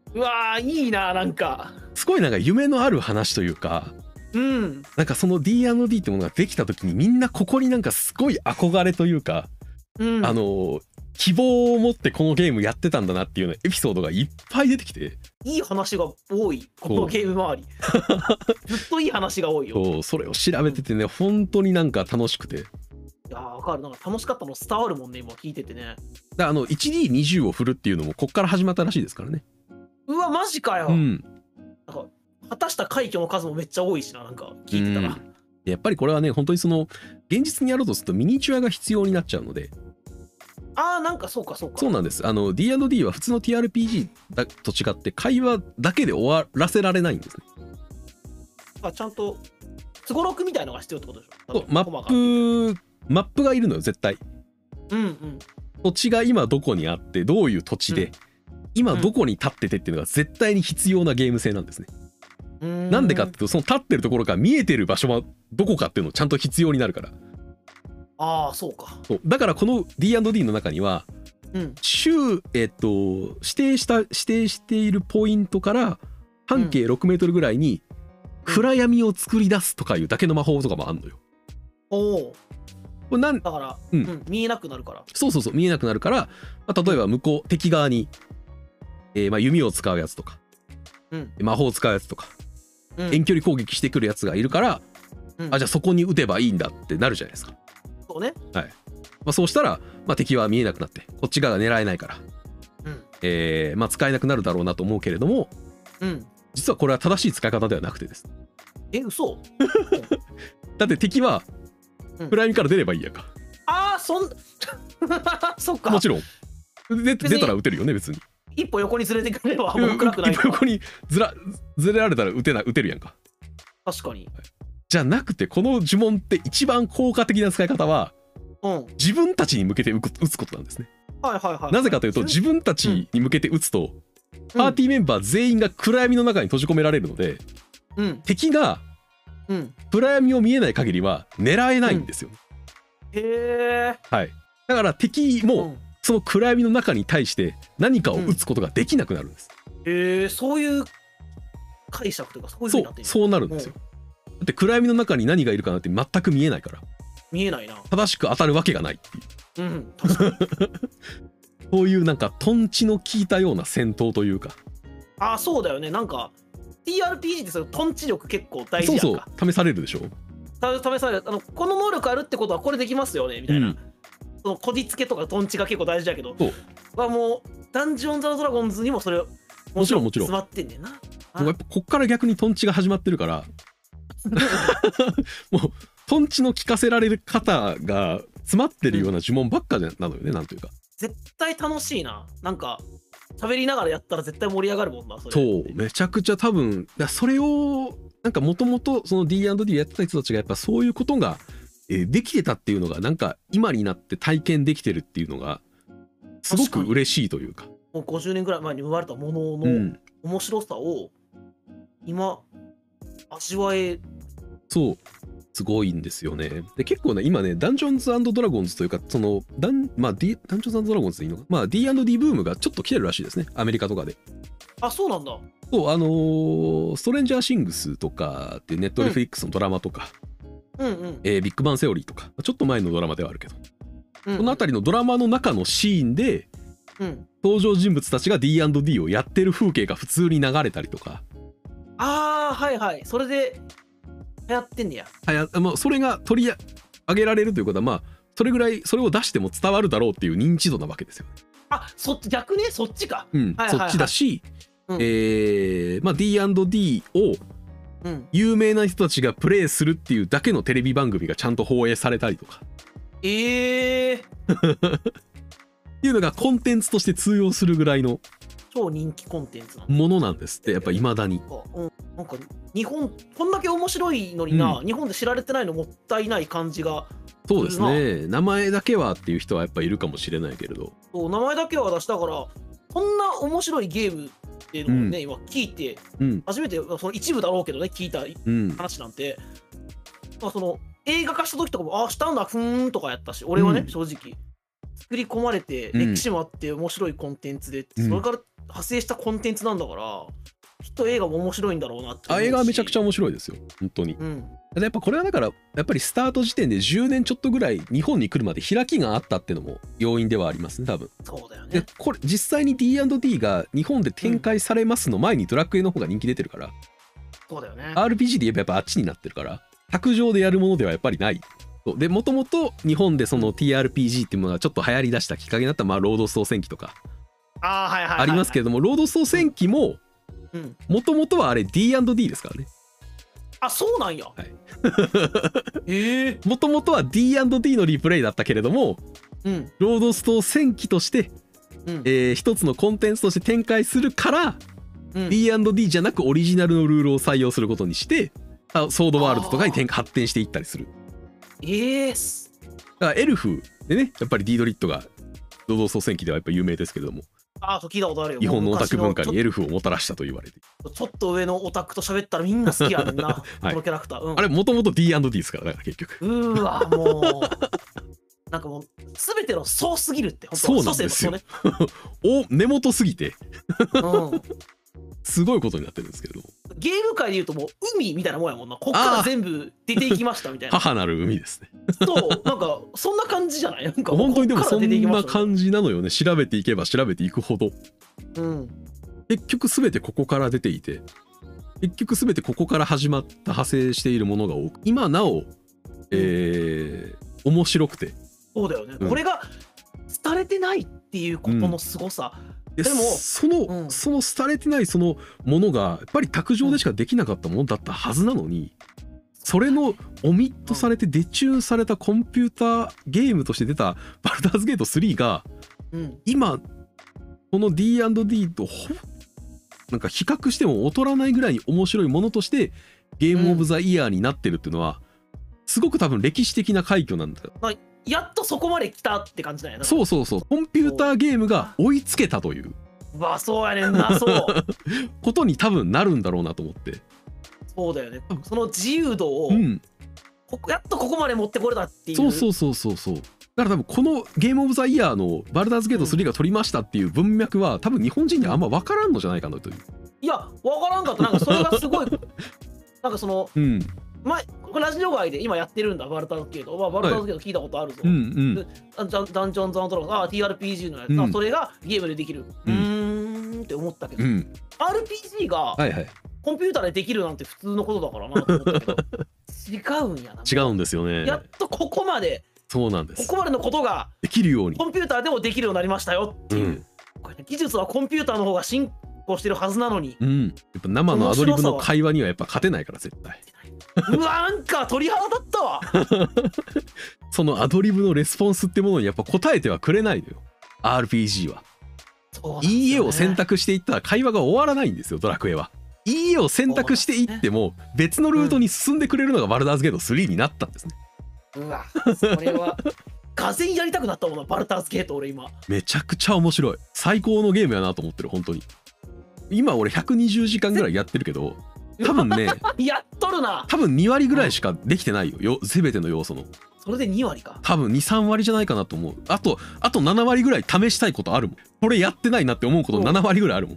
うわー、いいな、なんかすごいなんか夢のある話というか、なんかその D&D ってものができた時にみんなここになんかすごい憧れというか、希望を持ってこのゲームやってたんだなっていうようなエピソードがいっぱい出てきて、 いい話が多い、このゲーム周りずっといい話が多いよ。 それを調べててね、本当になんか楽しくて。 いやー、わかる。なんか楽しかったの伝わるもんね、今聞いててね。 だ1D20 を振るっていうのもこっから始まったらしいですからね。 うわ、マジかよ。なんか果たした快挙の数もめっちゃ多いしな、なんか聞いてたら。 やっぱりこれはね、本当にその現実にやろうとするとミニチュアが必要になっちゃうので。 なんかそうかそうか。 そうなんです。D&D は普通の TRPG だと違って会話だけで終わらせられないんですね。 ちゃんとすごろくみたいのが必要ってことでしょ。 そう、マップがいるのよ、絶対。土地が今どこにあって、どういう土地で、今どこに立っててっていうのが絶対に必要なゲーム性なんですね。なんでかっていうと、その立ってるところから見えてる場所はどこかっていうのをちゃんと必要になるから。 そうか。 だからこの D&D の中には、指定しているポイントから半径6メートルぐらいに暗闇を作り出すとかいうだけの魔法とかもあんのよ。 だから、見えなくなるから。 そう見えなくなるから、例えば向こう敵側に、弓を使うやつとか、魔法を使うやつとか、遠距離攻撃してくるやつがいるから、じゃあそこに撃てばいいんだってなるじゃないですか。 そうね。 はい。そうしたら、敵は見えなくなってこっち側が狙えないから、使えなくなるだろうなと思うけれども、実はこれは正しい使い方ではなくてです。 嘘だって敵は暗闇から出ればいいやんか。 そっか。 もちろん出たら撃てるよね、別に。 一歩横にずれてくればもう暗くない。 一歩横にずれられたら撃てるやんか。 確かに。 じゃなくて、この呪文って一番効果的な使い方は、自分たちに向けて撃つことなんですね。なぜかというと、自分たちに向けて撃つと、パーティーメンバー全員が暗闇の中に閉じ込められるので、敵が暗闇を見えない限りは狙えないんですよ。はい。だから敵もその暗闇の中に対して何かを撃つことができなくなるんです。 そういう解釈というか、そういう風になってる。 そうなるんですよ。だって暗闇の中に何がいるかなんて全く見えないから。 見えないな。 正しく当たるわけがないっていう。確かに。そういうなんかトンチの効いたような戦闘というか。 そうだよね。なんか TRPG ってそのトンチ力結構大事やんか。 試されるでしょ。 試される。この能力あるってことはこれできますよねみたいな。そのこじつけとかトンチが結構大事だけど、もうダンジョンズ&ドラゴンズにもそれもちろん詰まってんねんな。 やっぱこっから逆にトンチが始まってるからもうトンチの効かせられる方が詰まってるような呪文ばっかなのよね、なんというか。 絶対楽しいな。なんか喋りながらやったら絶対盛り上がるもんな。 そうめちゃくちゃ多分それをなんかもともとその D&D やってた人たちがやっぱそういうことができてたっていうのがなんか今になって体験できてるっていうのがすごく嬉しいというか。 もう50年ぐらい前に生まれたものの面白さを今味わえ。 そうすごいんですよね。で結構ね今ねダンジョンズ&ドラゴンズというかそのダンジョンズ&ドラゴンズでいいのか、D&D ブームがちょっと来てるらしいですね、アメリカとかで。 そうなんだ。 そうストレンジャーシングスとかってネットリフリックスのドラマとか、ビッグバンセオリーとかちょっと前のドラマではあるけど、この辺りのドラマの中のシーンで、登場人物たちが D&D をやってる風景が普通に流れたりとか。 それで流行ってんねや。 それが取り上げられるということはそれぐらいそれを出しても伝わるだろうっていう認知度なわけですよ。 逆ね、そっちか。 そっちだし、D&D を有名な人たちがプレイするっていうだけのテレビ番組がちゃんと放映されたりとか。っていうのがコンテンツとして通用するぐらいの超人気コンテンツなものなんですって、やっぱいまだに。 なんか日本こんだけ面白いのにな、日本で知られてないのもったいない感じが。 そうですね、名前だけはっていう人はやっぱいるかもしれないけれど、 名前だけは出したからこんな面白いゲームっていうのをね、今聞いて、初めてその一部だろうけどね聞いた話なんて、その映画化した時とかもしたんだふーんとかやったし、俺はね、正直作り込まれて歴史もあって面白いコンテンツで、それから派生したコンテンツなんだから、きっと映画も面白いんだろうなって思うし。 映画はめちゃくちゃ面白いですよ本当に。やっぱこれはだからやっぱりスタート時点で10年ちょっとぐらい日本に来るまで開きがあったっていうのも要因ではありますね多分。 そうだよね。 でこれ実際に D&D が日本で展開されますの前にドラクエの方が人気出てるから、 そうだよね。 RPG で言えばやっぱあっちになってるから卓上でやるものではやっぱりない。でもともと日本でその TRPG っていうものがちょっと流行りだしたきっかけになったまあロード総戦記とかありますけれども、ロード総戦記ももともとはあれ D&D ですからね。 あ、そうなんや。 もともとは D&D のリプレイだったけれども、ロード総戦記として、一つのコンテンツとして展開するから、D&D じゃなくオリジナルのルールを採用することにしてソードワールドとかに発展していったりする。だからエルフでねやっぱりディードリットがロード総戦記ではやっぱ有名ですけれども、 聞いたことあるよ。 日本のオタク文化にエルフをもたらしたと言われて、 ちょっと上のオタクと喋ったらみんな好きやねんな、このキャラクター。 あれもともと D&D ですから結局。 わもうなんかもう全てのそうすぎるって。 そうなんですよ。根元すぎてすごいことになってるんですけど、 ゲーム界でいうともう海みたいなもんやもんな。こっから全部出ていきましたみたいな。 母なる海ですね。 そうなんかそんな感じじゃない？なんか本当にでもそんな感じなのよね。調べていけば調べていくほど、結局全てここから出ていて、結局全てここから始まった派生しているものが多く、今なお、面白くて。 そうだよね、これが廃れてないっていうことのすごさ。 でもその廃れてないそのものがやっぱり卓上でしかできなかったものだったはずなのに、それのオミットされてデチューンされたコンピューターゲームとして出たバルダーズゲート3が、今この D&D となんか比較しても劣らないぐらいに面白いものとしてゲームオブザイヤーになってるっていうのはすごく多分歴史的な快挙なんだよ。 やっとそこまで来たって感じだよね。 そうコンピューターゲームが追いつけたというそうやねんな。そうことに多分なるんだろうなと思って。 そうだよね。その自由度を、やっとここまで持ってこれたっていう。 そうだから多分このゲームオブザイヤーのバルダーズゲート3が取りましたっていう文脈は多分日本人にあんま分からんのじゃないかなという。 いや分からんかった。なんかそれがすごいなんかその、前ラジオ外で今やってるんだバルダーズゲート。バルダーズゲート聞いたことあるぞ。ダンジョンズ&ドラゴンズ、TRPG のやつ、それがゲームでできるって思ったけど、RPG がコンピューターでできるなんて普通のことだからなと思ったけど違うんやな。 違うんですよね。 やっとここまで、 そうなんです。 ここまでのことができるようにコンピューターでもできるようになりましたよっていう、これ技術はコンピューターの方が進歩してるはずなのに、 やっぱ生のアドリブの会話にはやっぱ勝てないから絶対。 なんか鳥肌だったわそのアドリブのレスポンスってものにやっぱ答えてはくれないのよ RPG は。いい絵を選択していったら会話が終わらないんですよドラクエは。いい絵を選択していっても別のルートに進んでくれるのがバルダーズゲート3になったんですね。 それはがぜんやりたくなったもんな。バルダーズゲート俺今めちゃくちゃ面白い最高のゲームやなと思ってる本当に。今俺120時間ぐらいやってるけど多分ねやっとるな。 多分2割ぐらいしかできてないよ全ての要素の。 それで2割か。 多分 2,3 割じゃないかなと思う。あと7割ぐらい試したいことあるもん。これやってないなって思うこと7割ぐらいあるもん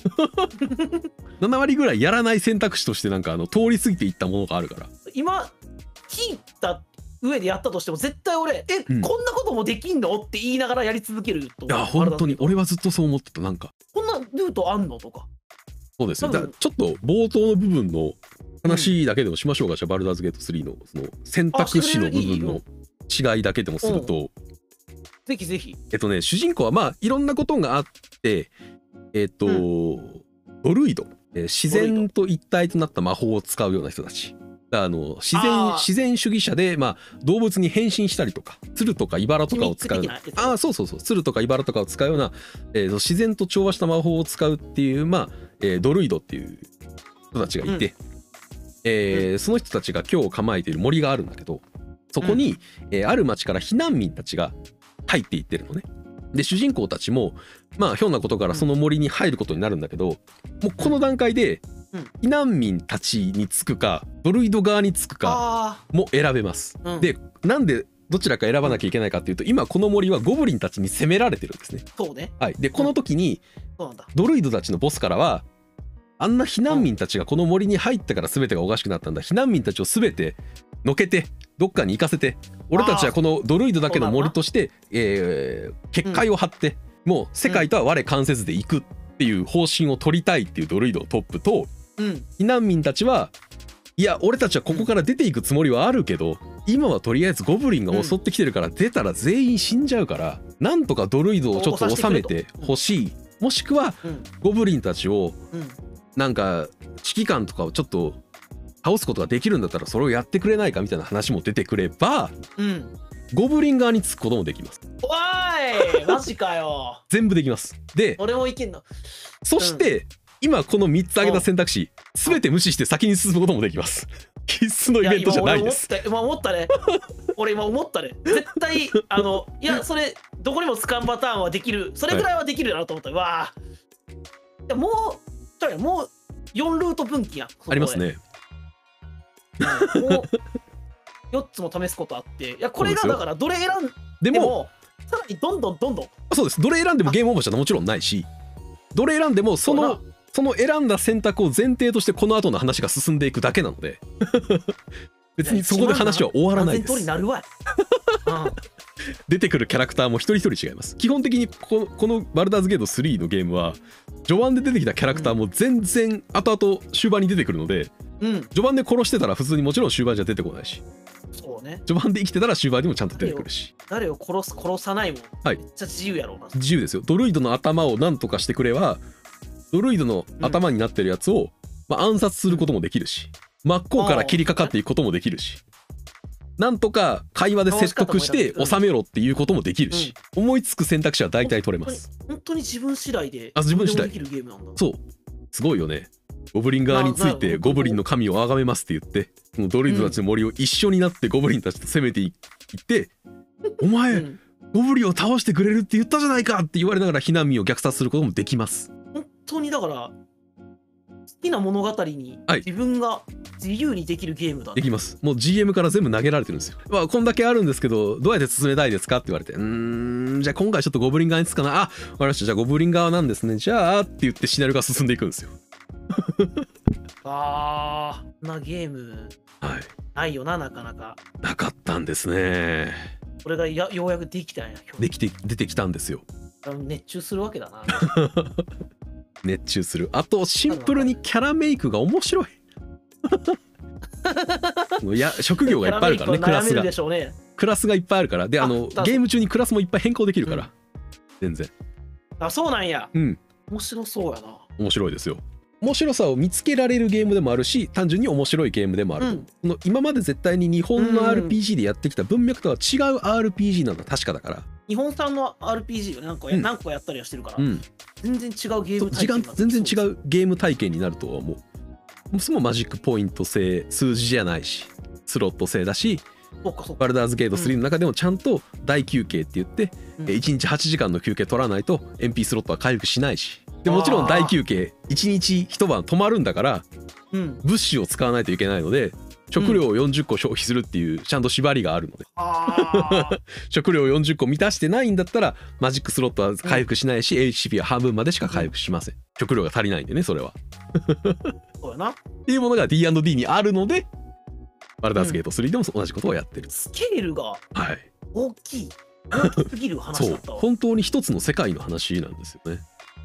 7割ぐらいやらない選択肢としてなんか通り過ぎていったものがあるから。 今聞いた上でやったとしても絶対俺こんなこともできんのって言いながらやり続けると。 いや本当に俺はずっとそう思ってた。なんかこんなルートあんのとか。 そうですね。ちょっと冒頭の部分の話だけでもしましょうか。じゃあバルダーズゲート3のその選択肢の部分の違いだけでもすると、 ぜひぜひ。 主人公はまあいろんなことがあって、ドルイド、自然と一体となった魔法を使うような人たち。自然主義者で、まあ、動物に変身したりとか鶴とか茨とかを使う鶴とか茨とかを使うような、自然と調和した魔法を使うっていう、まあドルイドっていう人たちがいて、その人たちが今日構えている森があるんだけど、そこに、ある町から避難民たちが入っていってるのね。で主人公たちもまあひょんなことからその森に入ることになるんだけど、もうこの段階で避難民たちにつくかドルイド側につくかも選べます。でなんでどちらか選ばなきゃいけないかっていうと、今この森はゴブリンたちに攻められてるんですね。 そうね。 はい。でこの時にドルイドたちのボスからは、あんな避難民たちがこの森に入ったから全てがおかしくなったんだ、避難民たちを全てのけてどっかに行かせて、俺たちはこのドルイドだけの森として結界を張って、もう世界とは我関せずで行くっていう方針を取りたいっていうドルイドトップと、避難民たちはいや俺たちはここから出ていくつもりはあるけど、今はとりあえずゴブリンが襲ってきてるから、出たら全員死んじゃうから、なんとかドルイドをちょっと収めてほしい、もしくはゴブリンたちをなんか指揮官とかをちょっと倒すことができるんだったらそれをやってくれないかみたいな話も出てくれば、ゴブリン側につくこともできます。 おいマジかよ。 全部できます。で俺もいけんの。 そして、今この3つ挙げた選択肢全て無視して先に進むこともできます。必須のイベントじゃないです。 今思ったね。俺今思ったね。絶対いやそれどこにも使うパターンはできる、それぐらいはできるなと思った。わあ。いやもう4ルート分岐やん。 ありますね。 もう4つも試すことあって、いやこれがだからどれ選んでもさらにどんどんそうです。どれ選んでもゲームオーバーじゃもちろんないし、どれ選んでもその選んだ選択を前提としてこの後の話が進んでいくだけなので別にそこで話は終わらないです。出てくるキャラクターも一人一人違います。基本的にこのバルダーズゲート3のゲームは序盤で出てきたキャラクターも全然後々終盤に出てくるので、序盤で殺してたら普通にもちろん終盤じゃ出てこないし、 そうね、 序盤で生きてたら終盤にもちゃんと出てくるし、 誰を殺さないもん、めっちゃ自由やろうな。 自由ですよ。ドルイドの頭を何とかしてくれば、ドルイドの頭になってるやつを、暗殺することもできるし、真っ向から切りかかっていくこともできるし、なんとか会話で説得して収めろっていうこともできるし、思いつく選択肢は大体取れます。 本当に自分次第で自分次第できるゲームなんだ。 そうすごいよね。ゴブリン側についてゴブリンの神を崇めますって言って、このドルイドたちの森を一緒になってゴブリンたちと攻めていってお前、ゴブリンを倒してくれるって言ったじゃないかって言われながら避難民を虐殺することもできます。 本当にだから好きな物語に自分が自由にできるゲームだ、ね、 できます。もう GM から全部投げられてるんですよ。こんだけあるんですけどどうやって進めたいですかって言われて、じゃあ今回ちょっとゴブリン側につくかな、分かりました、じゃあゴブリン側なんですね、じゃあって言ってシナリオが進んでいくんですよ。 こんなゲームないよな、なかなか。 なかったんですね。 これがようやくできたんや。 出てきたんですよ。熱中するわけだな。 熱中する。あとシンプルにキャラメイクが面白い。いや職業がいっぱいあるからね、クラスがいっぱいあるから、でゲーム中にクラスもいっぱい変更できるから、全然。 そうなんや。面白そうやな。 面白いですよ。面白さを見つけられるゲームでもあるし、単純に面白いゲームでもある。今まで絶対に日本の RPG でやってきた文脈とは違う RPG なのは確かだから。 日本産の RPG を何個かやったりはしてるから、全然違うゲーム体験、 全然違うゲーム体験になるとは思う。そのマジックポイント制、数字じゃないしスロット制だし、バルダーズゲート3の中でもちゃんと大休憩って言って、1日8時間の休憩取らないと MP スロットは回復しないし、でもちろん大休憩1日一晩泊まるんだから、物資を使わないといけないので食料を40個消費するっていうちゃんと縛りがあるので、食料を40個満たしてないんだったらマジックスロットは回復しないし、HP は半分までしか回復しません。食料が足りないんでね、それは。 そうやなっていうものが D&D にあるので、バルダーズゲート3でも同じことをやってる。 スケールが大きすぎる話だったわ。 そう本当に一つの世界の話なんですよね。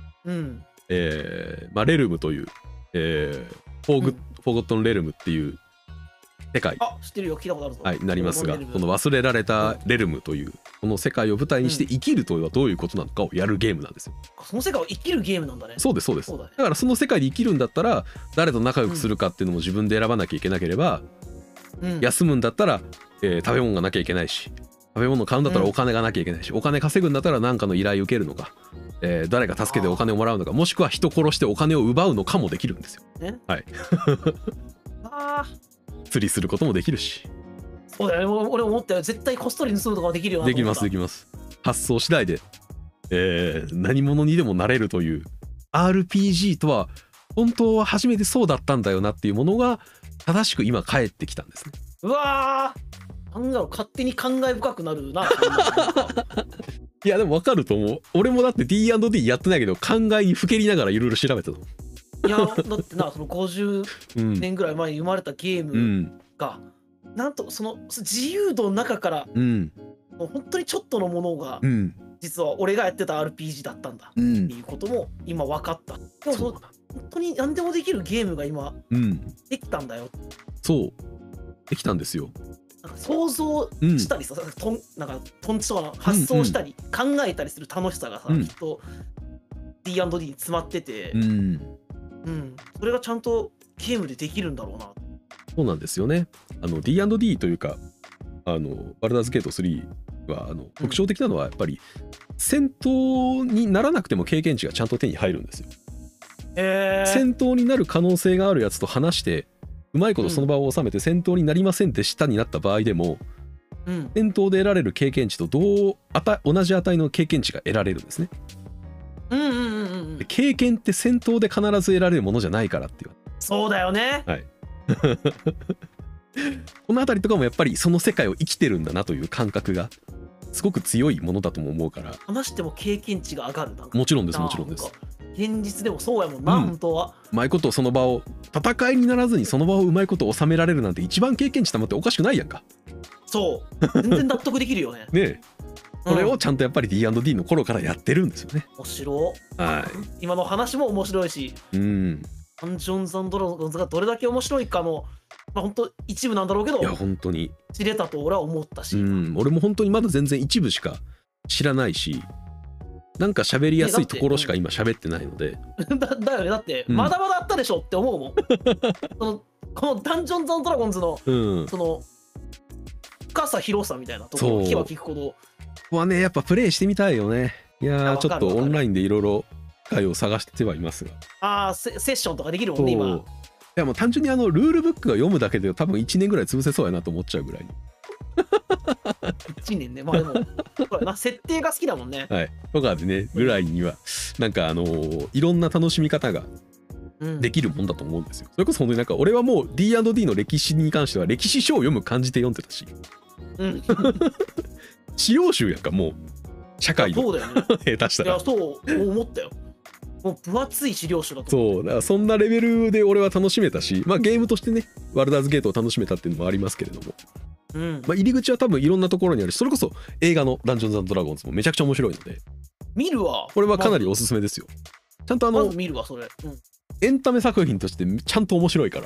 レルムという、フォーゴットンレルムっていう世界、 知ってるよ、聞いたことあるぞ。 なりますが、この忘れられたレルムというこの世界を舞台にして生きるとはどういうことなのかをやるゲームなんですよ。 その世界を生きるゲームなんだね。 そうです。だからその世界で生きるんだったら誰と仲良くするかっていうのも自分で選ばなきゃいけなければ、休むんだったら、食べ物がなきゃいけないし、食べ物買うんだったらお金がなきゃいけないし、お金稼ぐんだったら何かの依頼を受けるのか、誰か助けてお金をもらうのか、もしくは人殺してお金を奪うのかもできるんですよ。釣りすることもできるし。 そうだよね、俺思ったよ。絶対こっそり盗むとかできるよな。 できます。発想次第で、何者にでもなれるという RPG とは本当は初めてそうだったんだよなっていうものが正しく今帰ってきたんですね。 うわー、 勝手に感慨深くなるな。 いやでも分かると思う。俺もだって D&D やってないけど考えにふけりながらいろいろ調べたの。 いやだってな、その50年ぐらい前に生まれたゲームが、なんとその自由度の中から、もう本当にちょっとのものが、実は俺がやってた RPG だったんだっていうことも今分かった。でもその本当に何でもできるゲームが今できたんだよ。 そうできたんですよ。 なんか想像したりさ、なんかトンチとかの発想したり考えたりする楽しさがさ、きっと D&D に詰まってて、それがちゃんとゲームでできるんだろうな。 そうなんですよね。D&D というかバルダーズゲート3は特徴的なのはやっぱり戦闘にならなくても経験値がちゃんと手に入るんですよ。戦闘になる可能性があるやつと話してうまいことその場を収めて戦闘になりませんでしたになった場合でも、戦闘で得られる経験値と同じ値の経験値が得られるんですね。経験って戦闘で必ず得られるものじゃないからっていう。 そうだよね。 はいこの辺りとかもやっぱりその世界を生きてるんだなという感覚がすごく強いものだとも思うから。 話しても経験値が上がる。 もちろんですもちろんです。 現実でもそうやもんな、本当は。 うまいことその場を戦いにならずにその場をうまいこと収められるなんて一番経験値たまっておかしくないやんか。 そう全然納得できるよね。 ねえこれをちゃんとやっぱり D&D の頃からやってるんですよね。 面白い。今の話も面白いし、ダンジョンズ&ドラゴンズがどれだけ面白いかも、本当一部なんだろうけど、 いや本当に知れたと俺は思ったし、 俺も本当にまだ全然一部しか知らないし、なんか喋りやすいところしか今喋ってないので、 だよね。だってまだまだあったでしょって思うもん。このダンジョンズ&ドラゴンズのその深さ広さみたいなところを聞けば聞くほど、ここはねやっぱプレイしてみたいよね。いやちょっとオンラインでいろいろ機会を探してはいますが、 セッションとかできるもんね今。 いやもう単純にルールブックが読むだけで多分1年ぐらい潰せそうやなと思っちゃうぐらいに。 1年ね。でもこれな設定が好きだもんね。 とかでねぐらいにはなんかいろんな楽しみ方ができるもんだと思うんですよ。それこそ本当になんか俺はもう D&D の歴史に関しては歴史書を読む感じで読んでたし、資料集やんかもう社会の。 そうだよね。 下手したら。 いやそう思ったよ。もう分厚い資料集だと。 そうだからそんなレベルで俺は楽しめたし、ゲームとしてねワルダーズゲートを楽しめたっていうのもありますけれども、入り口は多分いろんなところにあるし、それこそ映画のダンジョンズ&ドラゴンズもめちゃくちゃ面白いので見るわ。 これはかなりおすすめですよ。ちゃんとまず見るわそれ、 エンタメ作品としてちゃんと面白いから。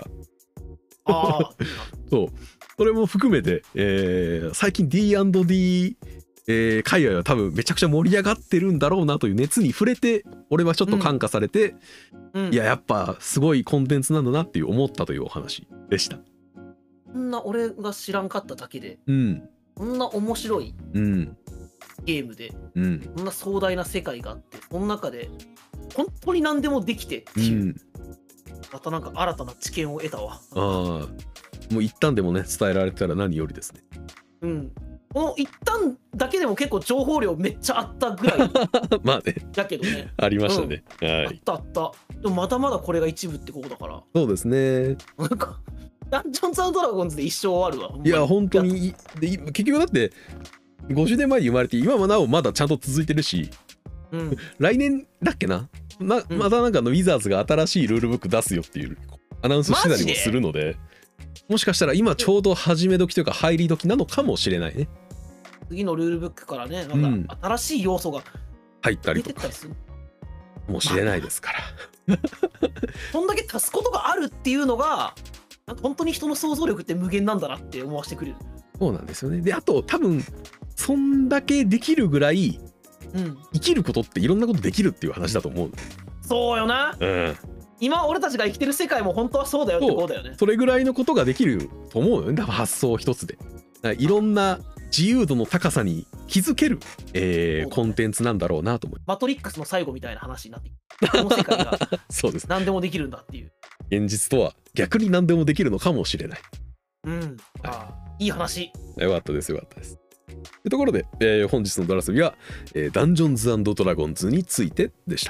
そうそれも含めて、最近 D&D海外は多分めちゃくちゃ盛り上がってるんだろうなという熱に触れて俺はちょっと感化されて、いややっぱすごいコンテンツなんだなっていう思ったというお話でした。 そんな俺が知らんかっただけで、こんな面白いゲームで、こんな壮大な世界があって、その中で本当に何でもできてっていう、またなんか新たな知見を得たわ。 もう一旦でもね伝えられたら何よりですね。 この一旦だけでも結構情報量めっちゃあったぐらいまあねだけどね。 ありましたね。 あったあった。でもまだまだこれが一部ってことだから。 そうですね。 なんかダンジョンズ&ドラゴンズで一生終わるわ。 いや本当にで結局だって50年前に生まれて今もなおまだちゃんと続いてるし、来年だっけな、またなんかウィザーズが新しいルールブック出すよっていうアナウンスしてたりもするので、もしかしたら今ちょうど始め時というか入り時なのかもしれないね。 次のルールブックからねなんか新しい要素が入ったりとかもしれないですから。 そんだけ足すことがあるっていうのがなんか本当に人の想像力って無限なんだなって思わせてくれる。 そうなんですよね。であと多分そんだけできるぐらい、生きることっていろんなことできるっていう話だと思う。 そうよな。今俺たちが生きてる世界も本当はそうだよってことだよね。 それぐらいのことができると思うよね。多分発想一つでいろんな自由度の高さに気づける、コンテンツなんだろうなと思う。 マトリックスの最後みたいな話になってこの世界がそうです、 何でもできるんだっていう現実とは逆に何でもできるのかもしれない。 いい話。 よかったですよかったです。というところで、本日のドラ遊びは、ダンジョンズ&ドラゴンズについてでした。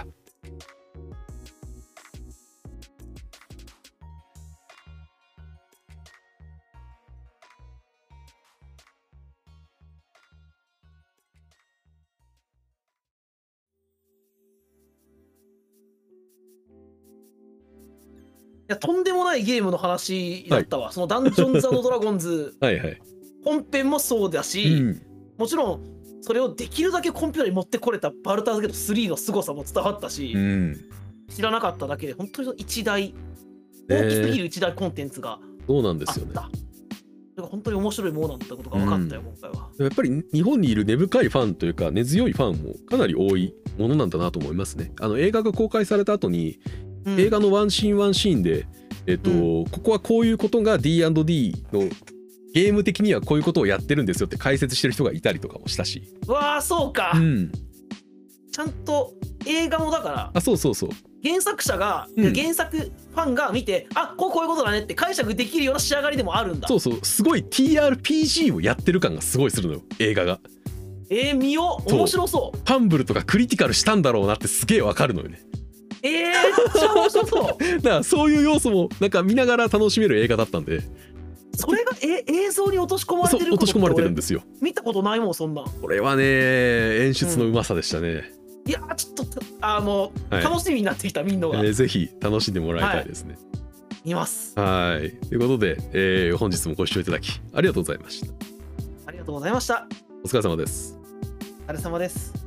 やとんでもないゲームの話だったわ、はい、そのダンジョンズ&ドラゴンズはいはい本編もそうだし、うん、もちろんそれをできるだけコンピューターに持ってこれたバルターズゲート3の凄さも伝わったし、うん、知らなかっただけで本当に一大大きすぎる一大コンテンツがあった。 そうなんですよね。 本当に面白いものなんだことが分かったよ、今回は。 やっぱり日本にいる根深いファンというか根強いファンもかなり多いものなんだなと思いますね。映画が公開された後に、うん、映画のワンシーンワンシーンで、ここはこういうことが D&D のゲーム的にはこういうことをやってるんですよって解説してる人がいたりとかもしたし。 わあそうか、うん、ちゃんと映画もだからそう原作者が、原作ファンが見てこういうことだねって解釈できるような仕上がりでもあるんだ。 そうすごい TRPG をやってる感がすごいするのよ映画が。 見よう面白そう。 ファンブルとかクリティカルしたんだろうなってすげえわかるのよね。 めっちゃ面白そうだからそういう要素もなんか見ながら楽しめる映画だったんで。 それが映像に落とし込まれてる落とし込まれてるんですよ。 見たことないもんそんな。 これはね演出のうまさでしたね、 いやちょっと楽しみになってきたみんなが、 ぜひ楽しんでもらいたいですね。 見ます。 はいということで、本日もご視聴いただきありがとうございました。 ありがとうございました。 お疲れ様です。 お疲れ様です。